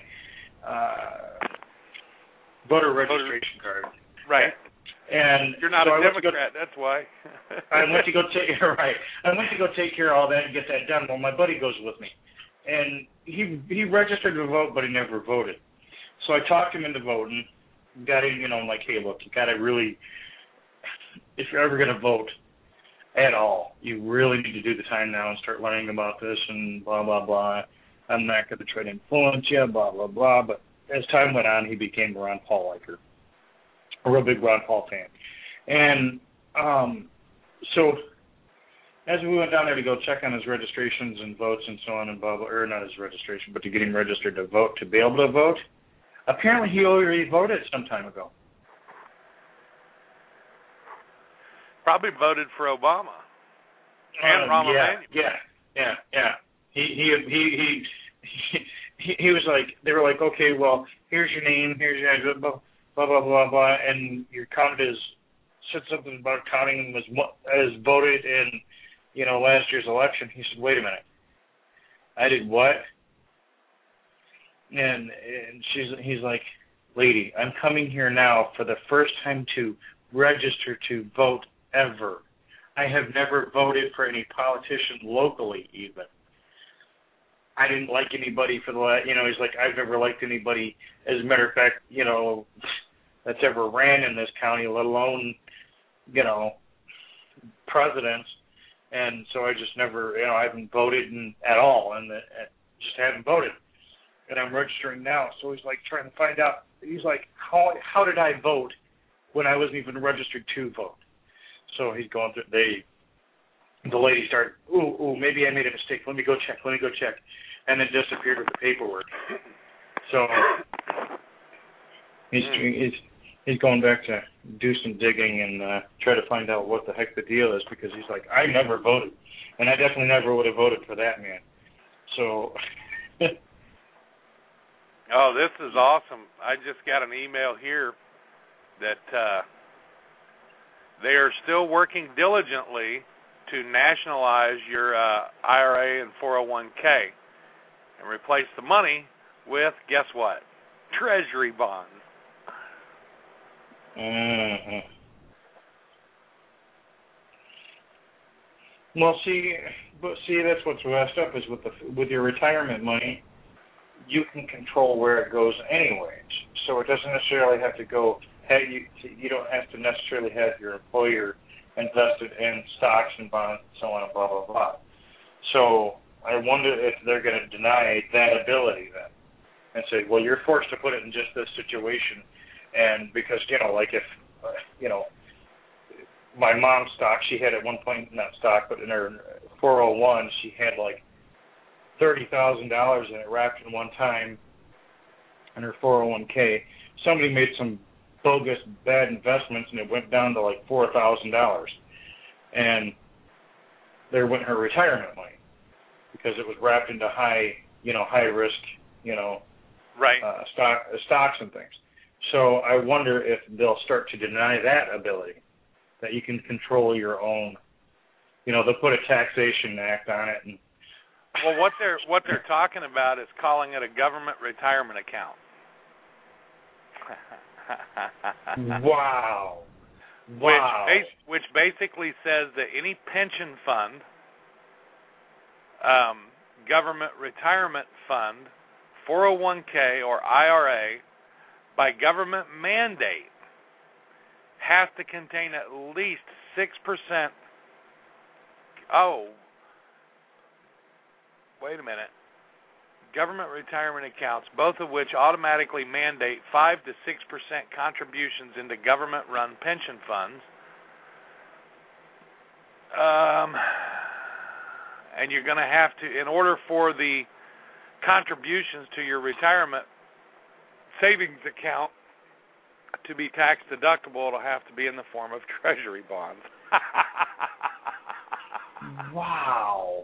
voter registration card. Right. And you're not a Democrat, that's why. I went to go take care of all that and get that done. Well, my buddy goes with me, and he registered to vote, but he never voted. So I talked him into voting. Got him, I'm like, hey, look, you got to really, if you're ever going to vote at all, you really need to do the time now and start learning about this and blah, blah, blah. I'm not going to try to influence you, blah, blah, blah. But as time went on, he became a Ron Paul liker, a real big Ron Paul fan. And so as we went down there to go check on his registrations and votes and so on and blah, blah, or not his registration, but to get him registered to vote, to be able to vote, apparently he already voted some time ago. Probably voted for Obama and Rahm Emanuel. Yeah. He was like, they were like, okay, well, here's your name, here's your address, blah, blah, blah, blah, blah, and your count is, said something about counting him as voted in, last year's election. He said, wait a minute. I did what? And he's like, lady, I'm coming here now for the first time to register to vote ever. I have never voted for any politician locally even. I didn't like anybody for the last, he's like, I've never liked anybody, as a matter of fact, that's ever ran in this county, let alone, presidents. And so I just never, I haven't voted at all, and just haven't voted. And I'm registering now. So he's like trying to find out. He's like, how did I vote when I wasn't even registered to vote? So he's going through. The lady started. Maybe I made a mistake. Let me go check. And then disappeared with the paperwork. So he's going back to do some digging and try to find out what the heck the deal is, because he's like, I never voted, and I definitely never would have voted for that man. So. Oh, this is awesome. I just got an email here that they are still working diligently to nationalize your IRA and 401k and replace the money with, guess what? Treasury bonds. Mm-hmm. Well, see, that's what's messed up is with your retirement money, you can control where it goes anyways. So it doesn't necessarily have to go. You don't have to necessarily have your employer invested in stocks and bonds and so on and blah blah blah. So I wonder if they're going to deny that ability then, and say, well, you're forced to put it in just this situation. And because, like if, my mom's stock, she had at one point, not stock, but in her 401, she had like $30,000 in it wrapped in one time in her 401k. Somebody made some bogus bad investments and it went down to like $4,000. And there went her retirement money because it was wrapped into high risk, right. Stocks and things. So I wonder if they'll start to deny that ability, that you can control your own. They'll put a taxation act on it. And well, what they're talking about is calling it a government retirement account. Wow. Which basically says that any pension fund, government retirement fund, 401k or IRA, by government mandate, has to contain at least 6%. Oh, wait a minute. Government retirement accounts, both of which automatically mandate 5 to 6% contributions into government-run pension funds. And you're going to have to, in order for the contributions to your retirement savings account to be tax deductible, it'll have to be in the form of treasury bonds. Wow.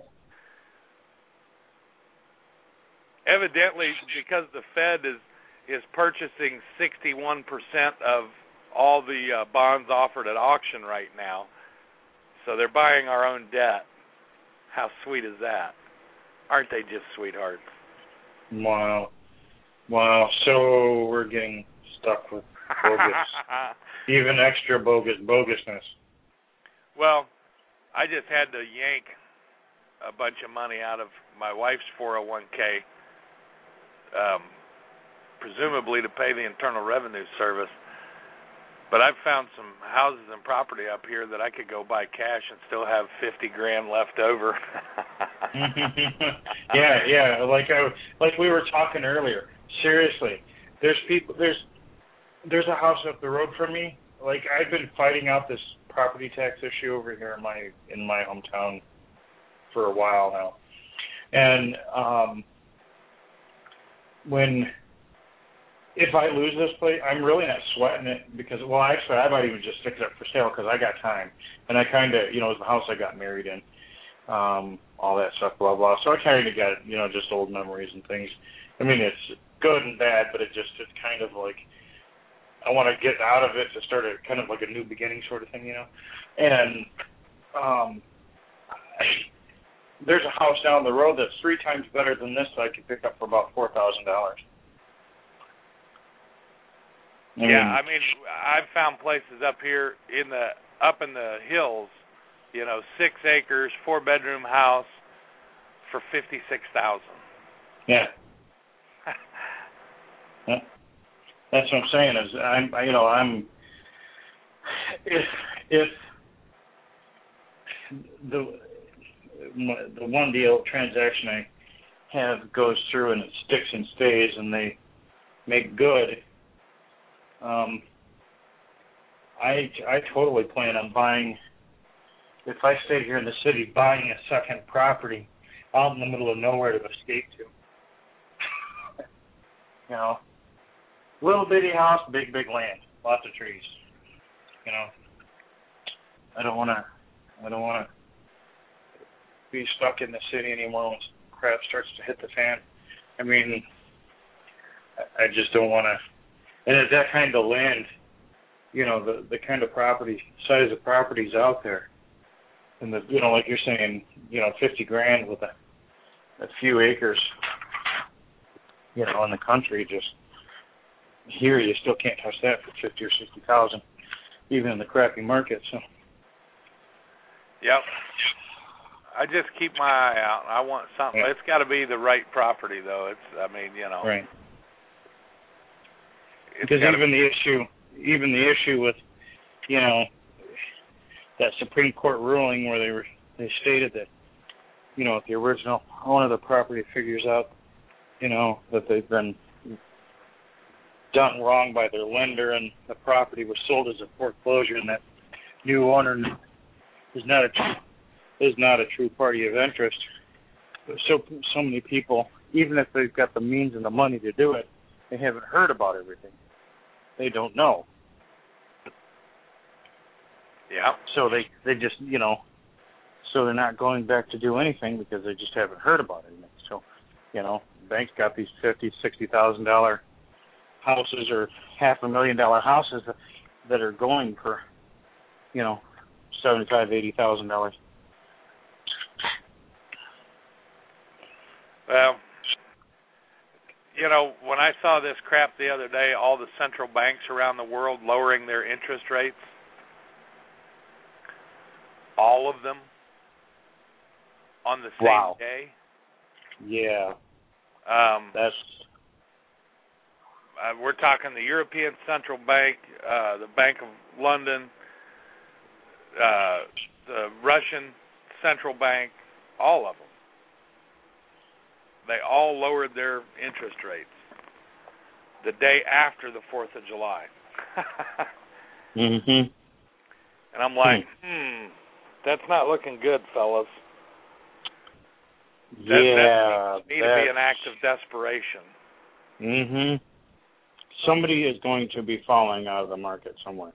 Evidently, because the Fed is purchasing 61% of all the bonds offered at auction right now, so they're buying our own debt. How sweet is that? Aren't they just sweethearts? Wow. So we're getting stuck with bogus, even extra bogusness. Well, I just had to yank a bunch of money out of my wife's 401k, presumably to pay the Internal Revenue Service. But I've found some houses and property up here that I could go buy cash and still have $50,000 left over. Yeah. Like we were talking earlier. Seriously, there's a house up the road from me. Like I've been fighting out this property tax issue over here in my hometown for a while now. And if I lose this place, I'm really not sweating it because, well, actually, I might even just stick it up for sale because I got time. And I kind of, you know, it was the house I got married in, all that stuff, blah, blah. So I kind of got, you know, just old memories and things. I mean, it's good and bad, but it's kind of like I want to get out of it to start a kind of like a new beginning sort of thing, you know. And there's a house down the road that's 3 times better than this that I could pick up for about $4,000. Yeah, I mean, I've found places up here up in the hills, you know, 6 acres, 4-bedroom house for $56,000. Yeah. Yeah. That's what I'm saying. If the one deal transaction I have goes through and it sticks and stays and they make good, I totally plan on buying, if I stay here in the city, buying a second property out in the middle of nowhere to escape to. You know, little bitty house, big land, lots of trees. You know, I don't want to be stuck in the city anymore when crap starts to hit the fan. I mean, I just don't want to. And at that kind of land, you know, the kind of property, size of properties out there, and the, you know, like you're saying, you know, $50,000 with a few acres, you know, in the country, just here you still can't touch that for 50 or 60,000, even in the crappy market. So. Yep. I just keep my eye out. I want something. Yeah. It's got to be the right property, though. I mean, you know. Right. Because even the issue with, you know, that Supreme Court ruling where they stated that, you know, if the original owner of the property figures out, you know, that they've been done wrong by their lender and the property was sold as a foreclosure and that new owner is not a true party of interest. So many people, even if they've got the means and the money to do it, they haven't heard about everything. They don't know. Yeah. So they just, you know, so they're not going back to do anything because they just haven't heard about anything. So, you know, banks got these $50,000, $60,000 houses or $500,000 houses that are going for, you know, $75,000, $80,000. Well, you know, when I saw this crap the other day, all the central banks around the world lowering their interest rates, all of them on the same day. Yeah. That's. We're talking the European Central Bank, the Bank of London, the Russian Central Bank, all of them. They all lowered their interest rates the day after the 4th of July. Mm-hmm. And I'm like, that's not looking good, fellas. That needs to be an act of desperation. Mm-hmm. Somebody is going to be falling out of the market somewhere.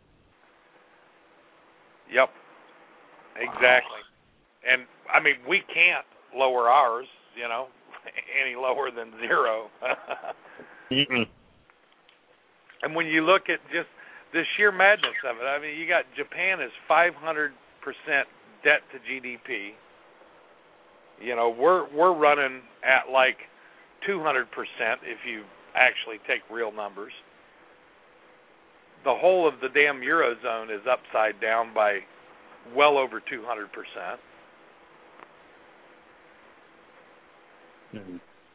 Yep. Exactly. And, I mean, we can't lower ours, you know, any lower than 0. Mm-mm. And when you look at just the sheer madness of it, I mean, you got Japan is 500% debt to GDP. You know, we're running at like 200% if you actually take real numbers. The whole of the damn Eurozone is upside down by well over 200%. Mm-hmm.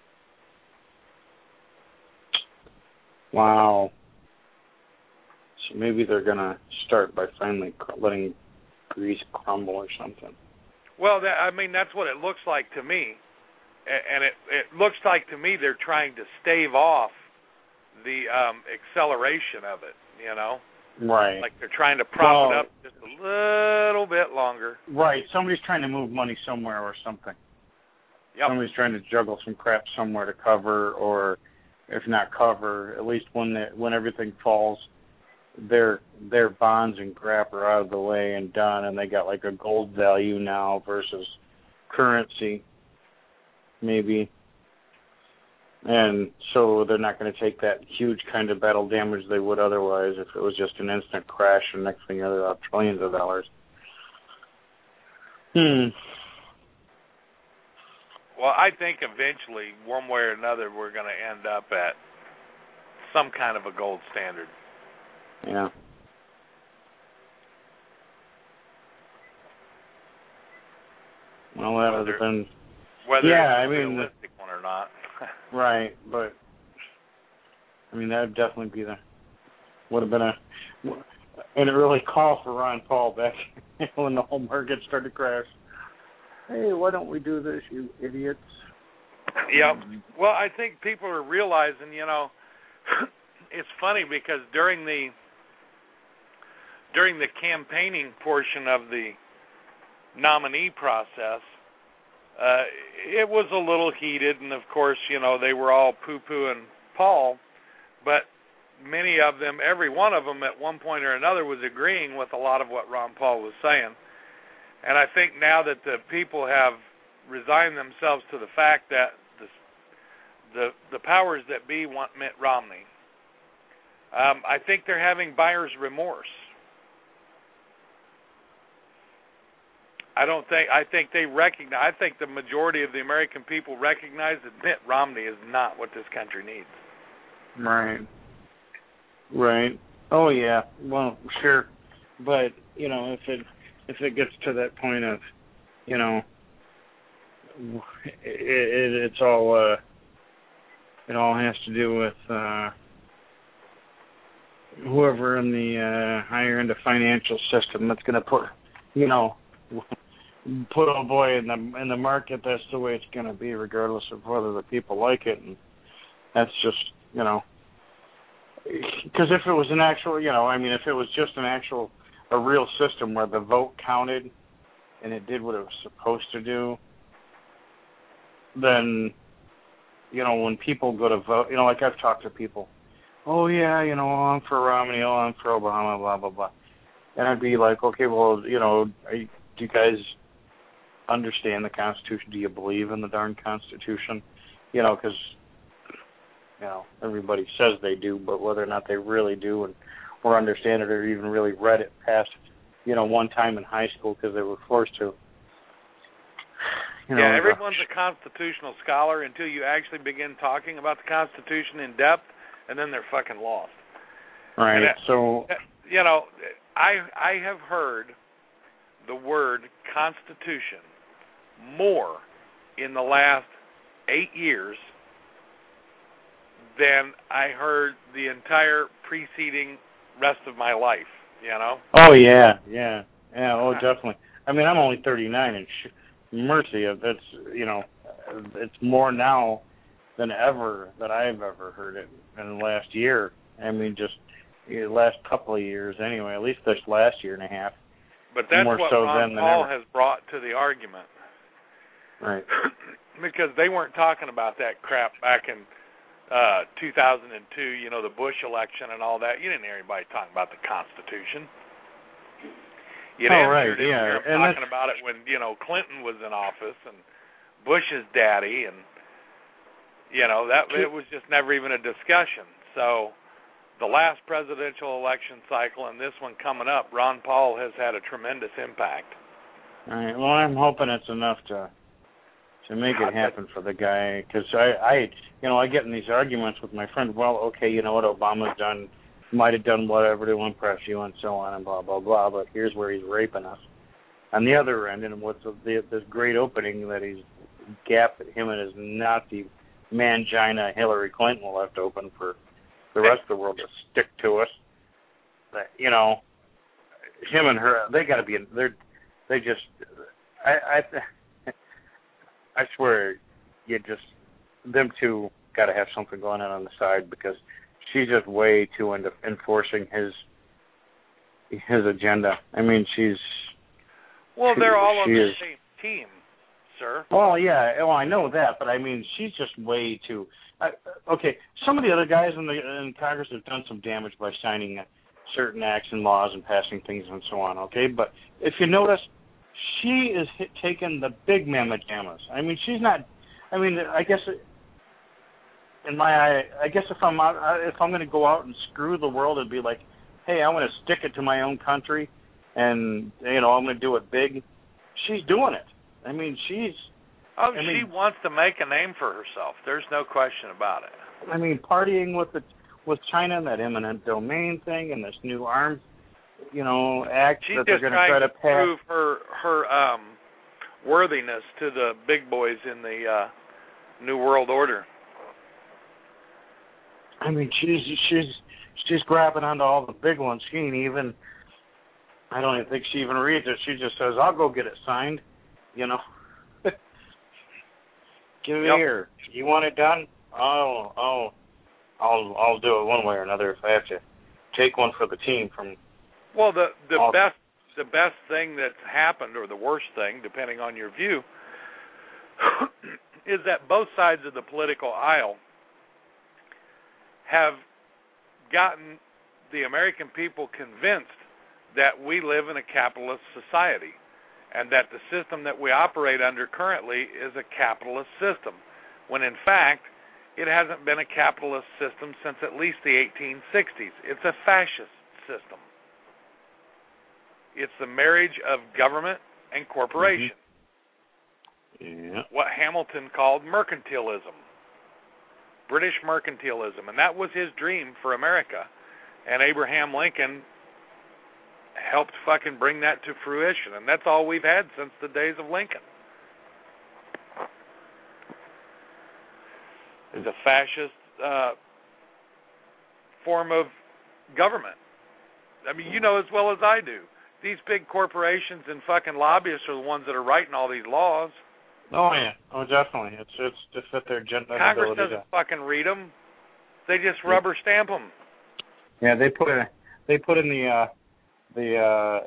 Wow. So maybe they're going to start by finally letting Greece crumble or something. Well, I mean, that's what it looks like to me. And it looks like to me they're trying to stave off the acceleration of it, you know? Right. Like they're trying to prop it up just a little bit longer. Right. Somebody's trying to move money somewhere or something. Yep. Somebody's trying to juggle some crap somewhere to cover, or if not cover, at least when everything falls, their bonds and crap are out of the way and done, and they got like a gold value now versus currency, maybe. And so they're not going to take that huge kind of battle damage they would otherwise if it was just an instant crash and next thing they're up trillions of dollars. Well, I think eventually, one way or another, we're going to end up at some kind of a gold standard. Yeah. Well, that would have been... Whether yeah, it's a realistic one or not. Right, but I mean that would definitely be would have been an early call for Ron Paul back when the whole market started to crash. Hey, why don't we do this, you idiots? Yep. Well, I think people are realizing, it's funny because during the campaigning portion of the nominee process, it was a little heated, and of course, they were all poo-pooing Paul, but many of them, every one of them at one point or another was agreeing with a lot of what Ron Paul was saying. And I think now that the people have resigned themselves to the fact that the powers that be want Mitt Romney, I think they're having buyer's remorse. I think they recognize, I think the majority of the American people recognize that Mitt Romney is not what this country needs. Right. Oh yeah. Well, sure. But, if it gets to that point of, it's all it all has to do with whoever in the higher end of financial system that's going to put a boy in the market. That's the way it's going to be, regardless of whether the people like it. And that's just, because if it was an actual, if it was just a real system where the vote counted and it did what it was supposed to do, then, when people go to vote, like I've talked to people, oh yeah, I'm for Romney, I'm for Obama, blah, blah, blah. And I'd be like, okay, well, do you guys understand the Constitution? Do you believe in the darn Constitution? Because, everybody says they do, but whether or not they really do or understand it or even really read it past, one time in high school because they were forced to. Everyone's a constitutional scholar until you actually begin talking about the Constitution in depth, and then they're fucking lost. Right, so... I have heard the word Constitution more in the last 8 years than I heard the entire preceding rest of my life, Oh, yeah, oh, definitely. I mean, I'm only 39, and mercy, it's more now than ever that I've ever heard it in the last year. I mean, just the last couple of years anyway, at least this last year and a half. But that's more what so Ron than Paul ever. has brought to the argument. Right. Because they weren't talking about that crap back in 2002, the Bush election and all that. You didn't hear anybody talking about the Constitution. You didn't hear them talking about it when, Clinton was in office and Bush's daddy, and, it was just never even a discussion. So the last presidential election cycle and this one coming up, Ron Paul has had a tremendous impact. All right. Well, I'm hoping it's enough to make it happen for the guy, because I get in these arguments with my friend. Well, okay, you know what Obama's done, might have done whatever to impress you and so on and blah blah blah. But here's where he's raping us on the other end, and what's this great opening that he's gap that him and his Nazi mangina Hillary Clinton left open for the rest of the world to stick to us. That, him and her, they got to be. They just. I swear, them two got to have something going on the side, because she's just way too into enforcing his agenda. I mean, Well, they're all on the is, same team, sir. Well, yeah, well, I know that, but I mean, she's just way too. Okay, some of the other guys in Congress have done some damage by signing certain acts and laws and passing things and so on. Okay, but if you notice, she is taking the big mamma jammas. I mean, she's not. I mean, I guess in my eye, I guess if I'm going to go out and screw the world and be like, hey, I want to stick it to my own country, and I'm going to do it big. She's doing it. I mean, she wants to make a name for herself. There's no question about it. I mean, partying with China and that eminent domain thing and this new arms, act She's that they're going to try to pass. Prove her worthiness to the big boys in the New World Order. I mean, she's grabbing onto all the big ones. She ain't even. I don't even think she even reads it. She just says, "I'll go get it signed." Give it here. You want it done? I'll do it one way or another if I have to take one for the team from. Well, the best thing that's happened, or the worst thing, depending on your view, is that both sides of the political aisle have gotten the American people convinced that we live in a capitalist society and that the system that we operate under currently is a capitalist system, when in fact it hasn't been a capitalist system since at least the 1860s. It's a fascist system. It's the marriage of government and corporation. Mm-hmm. Yeah. What Hamilton called mercantilism. British mercantilism. And that was his dream for America. And Abraham Lincoln helped fucking bring that to fruition. And that's all we've had since the days of Lincoln. Is a fascist form of government. I mean, you know as well as I do. These big corporations and fucking lobbyists are the ones that are writing all these laws. Oh yeah, oh definitely. It's to fit their agenda. Congress doesn't fucking read them. They just rubber stamp them. Yeah, they put in the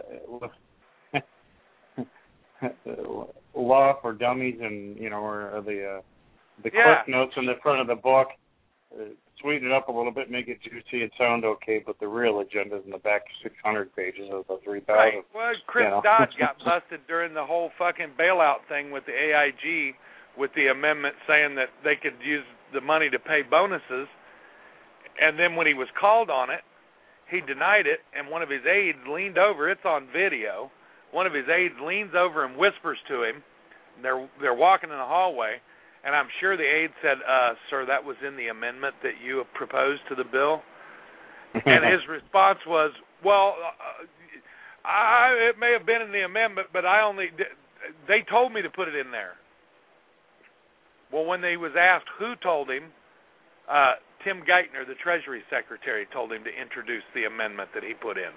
law for dummies and or the cliff notes in the front of the book. Sweeten it up a little bit, make it juicy and sound okay, but the real agenda is in the back 600 pages of the 3,000. Right. Well, Chris Dodd got busted during the whole fucking bailout thing with the AIG, with the amendment saying that they could use the money to pay bonuses, and then when he was called on it, he denied it, and one of his aides leaned over. It's on video. One of his aides leans over and whispers to him. They're walking in the hallway. And I'm sure the aide said, sir, that was in the amendment that you proposed to the bill. And his response was, well, it may have been in the amendment, but they told me to put it in there. Well, when he was asked who told him, Tim Geithner, the Treasury Secretary, told him to introduce the amendment that he put in.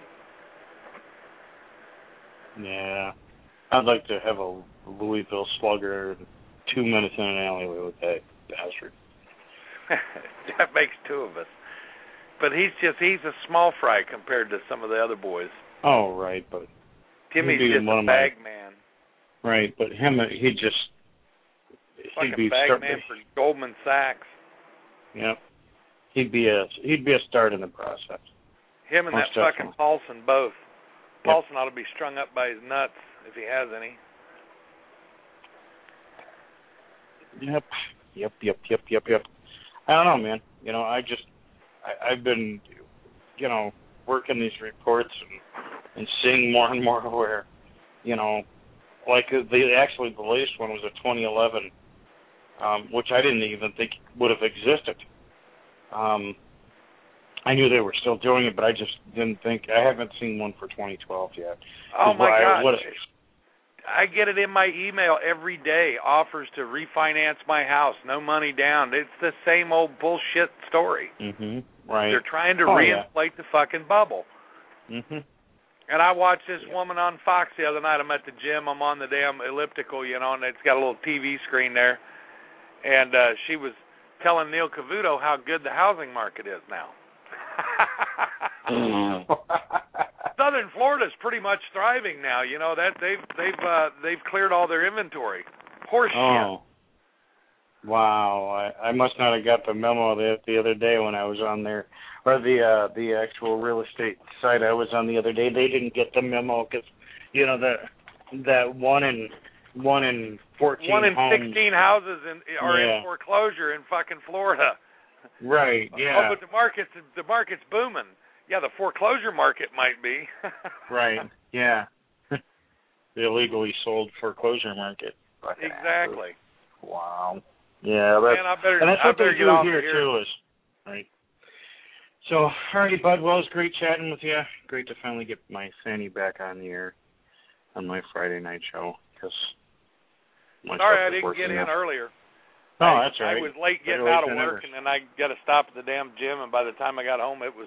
Yeah. I'd like to have a Louisville Slugger 2 minutes in an alleyway with that bastard. That makes two of us. But he's a small fry compared to some of the other boys. Oh, right, but Timmy's just a bag man. Right, but he'd be bag man for Goldman Sachs. Yep. He'd be a start in the process. Him and Most that fucking definitely. Paulson both. Yep. Paulson ought to be strung up by his nuts if he has any. Yep. I don't know, man. I've been, working these reports and seeing more and more where, like the latest one was a 2011, which I didn't even think would have existed. I knew they were still doing it, but I just didn't think. I haven't seen one for 2012 yet. Oh my God! I get it in my email every day. Offers to refinance my house, no money down. It's the same old bullshit story. Mm-hmm. Right. They're trying to reinflate the fucking bubble. Mm-hmm. And I watched this woman on Fox the other night. I'm at the gym. I'm on the damn elliptical, and it's got a little TV screen there. And she was telling Neil Cavuto how good the housing market is now. southern Florida's pretty much thriving now. You know that they've cleared all their inventory. Horse shit. Wow, I must not have got the memo the other day when I was on there, or the actual real estate site I was on the other day. They didn't get the memo because, you know, that one in 14 1 in homes, 16 houses are in foreclosure in fucking Florida. Right. Yeah. Oh, but the market's booming. Yeah, the foreclosure market might be. Right. Yeah. The illegally sold foreclosure market. Exactly. Wow. Yeah, that's what they do here too. Is right. So, all right, Bud. Well, it's great chatting with you. Great to finally get my Fanny back on the air on my Friday night show. Because sorry I didn't get in earlier. Oh, that's all right. I was late getting out of work, and then I got to stop at the damn gym. And by the time I got home, it was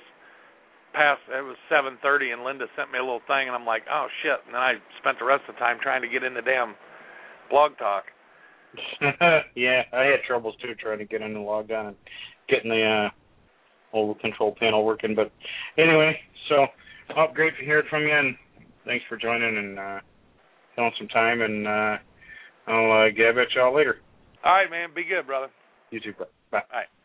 7:30, and Linda sent me a little thing, and I'm like, oh shit. And then I spent the rest of the time trying to get in the damn Blog Talk. Yeah, I had troubles too trying to get in and log on and getting the whole control panel working. But anyway, so great to hear it from you, and thanks for joining and filling some time. And I'll gab at y'all later. All right, man. Be good, brother. You too, bro. Bye. All right.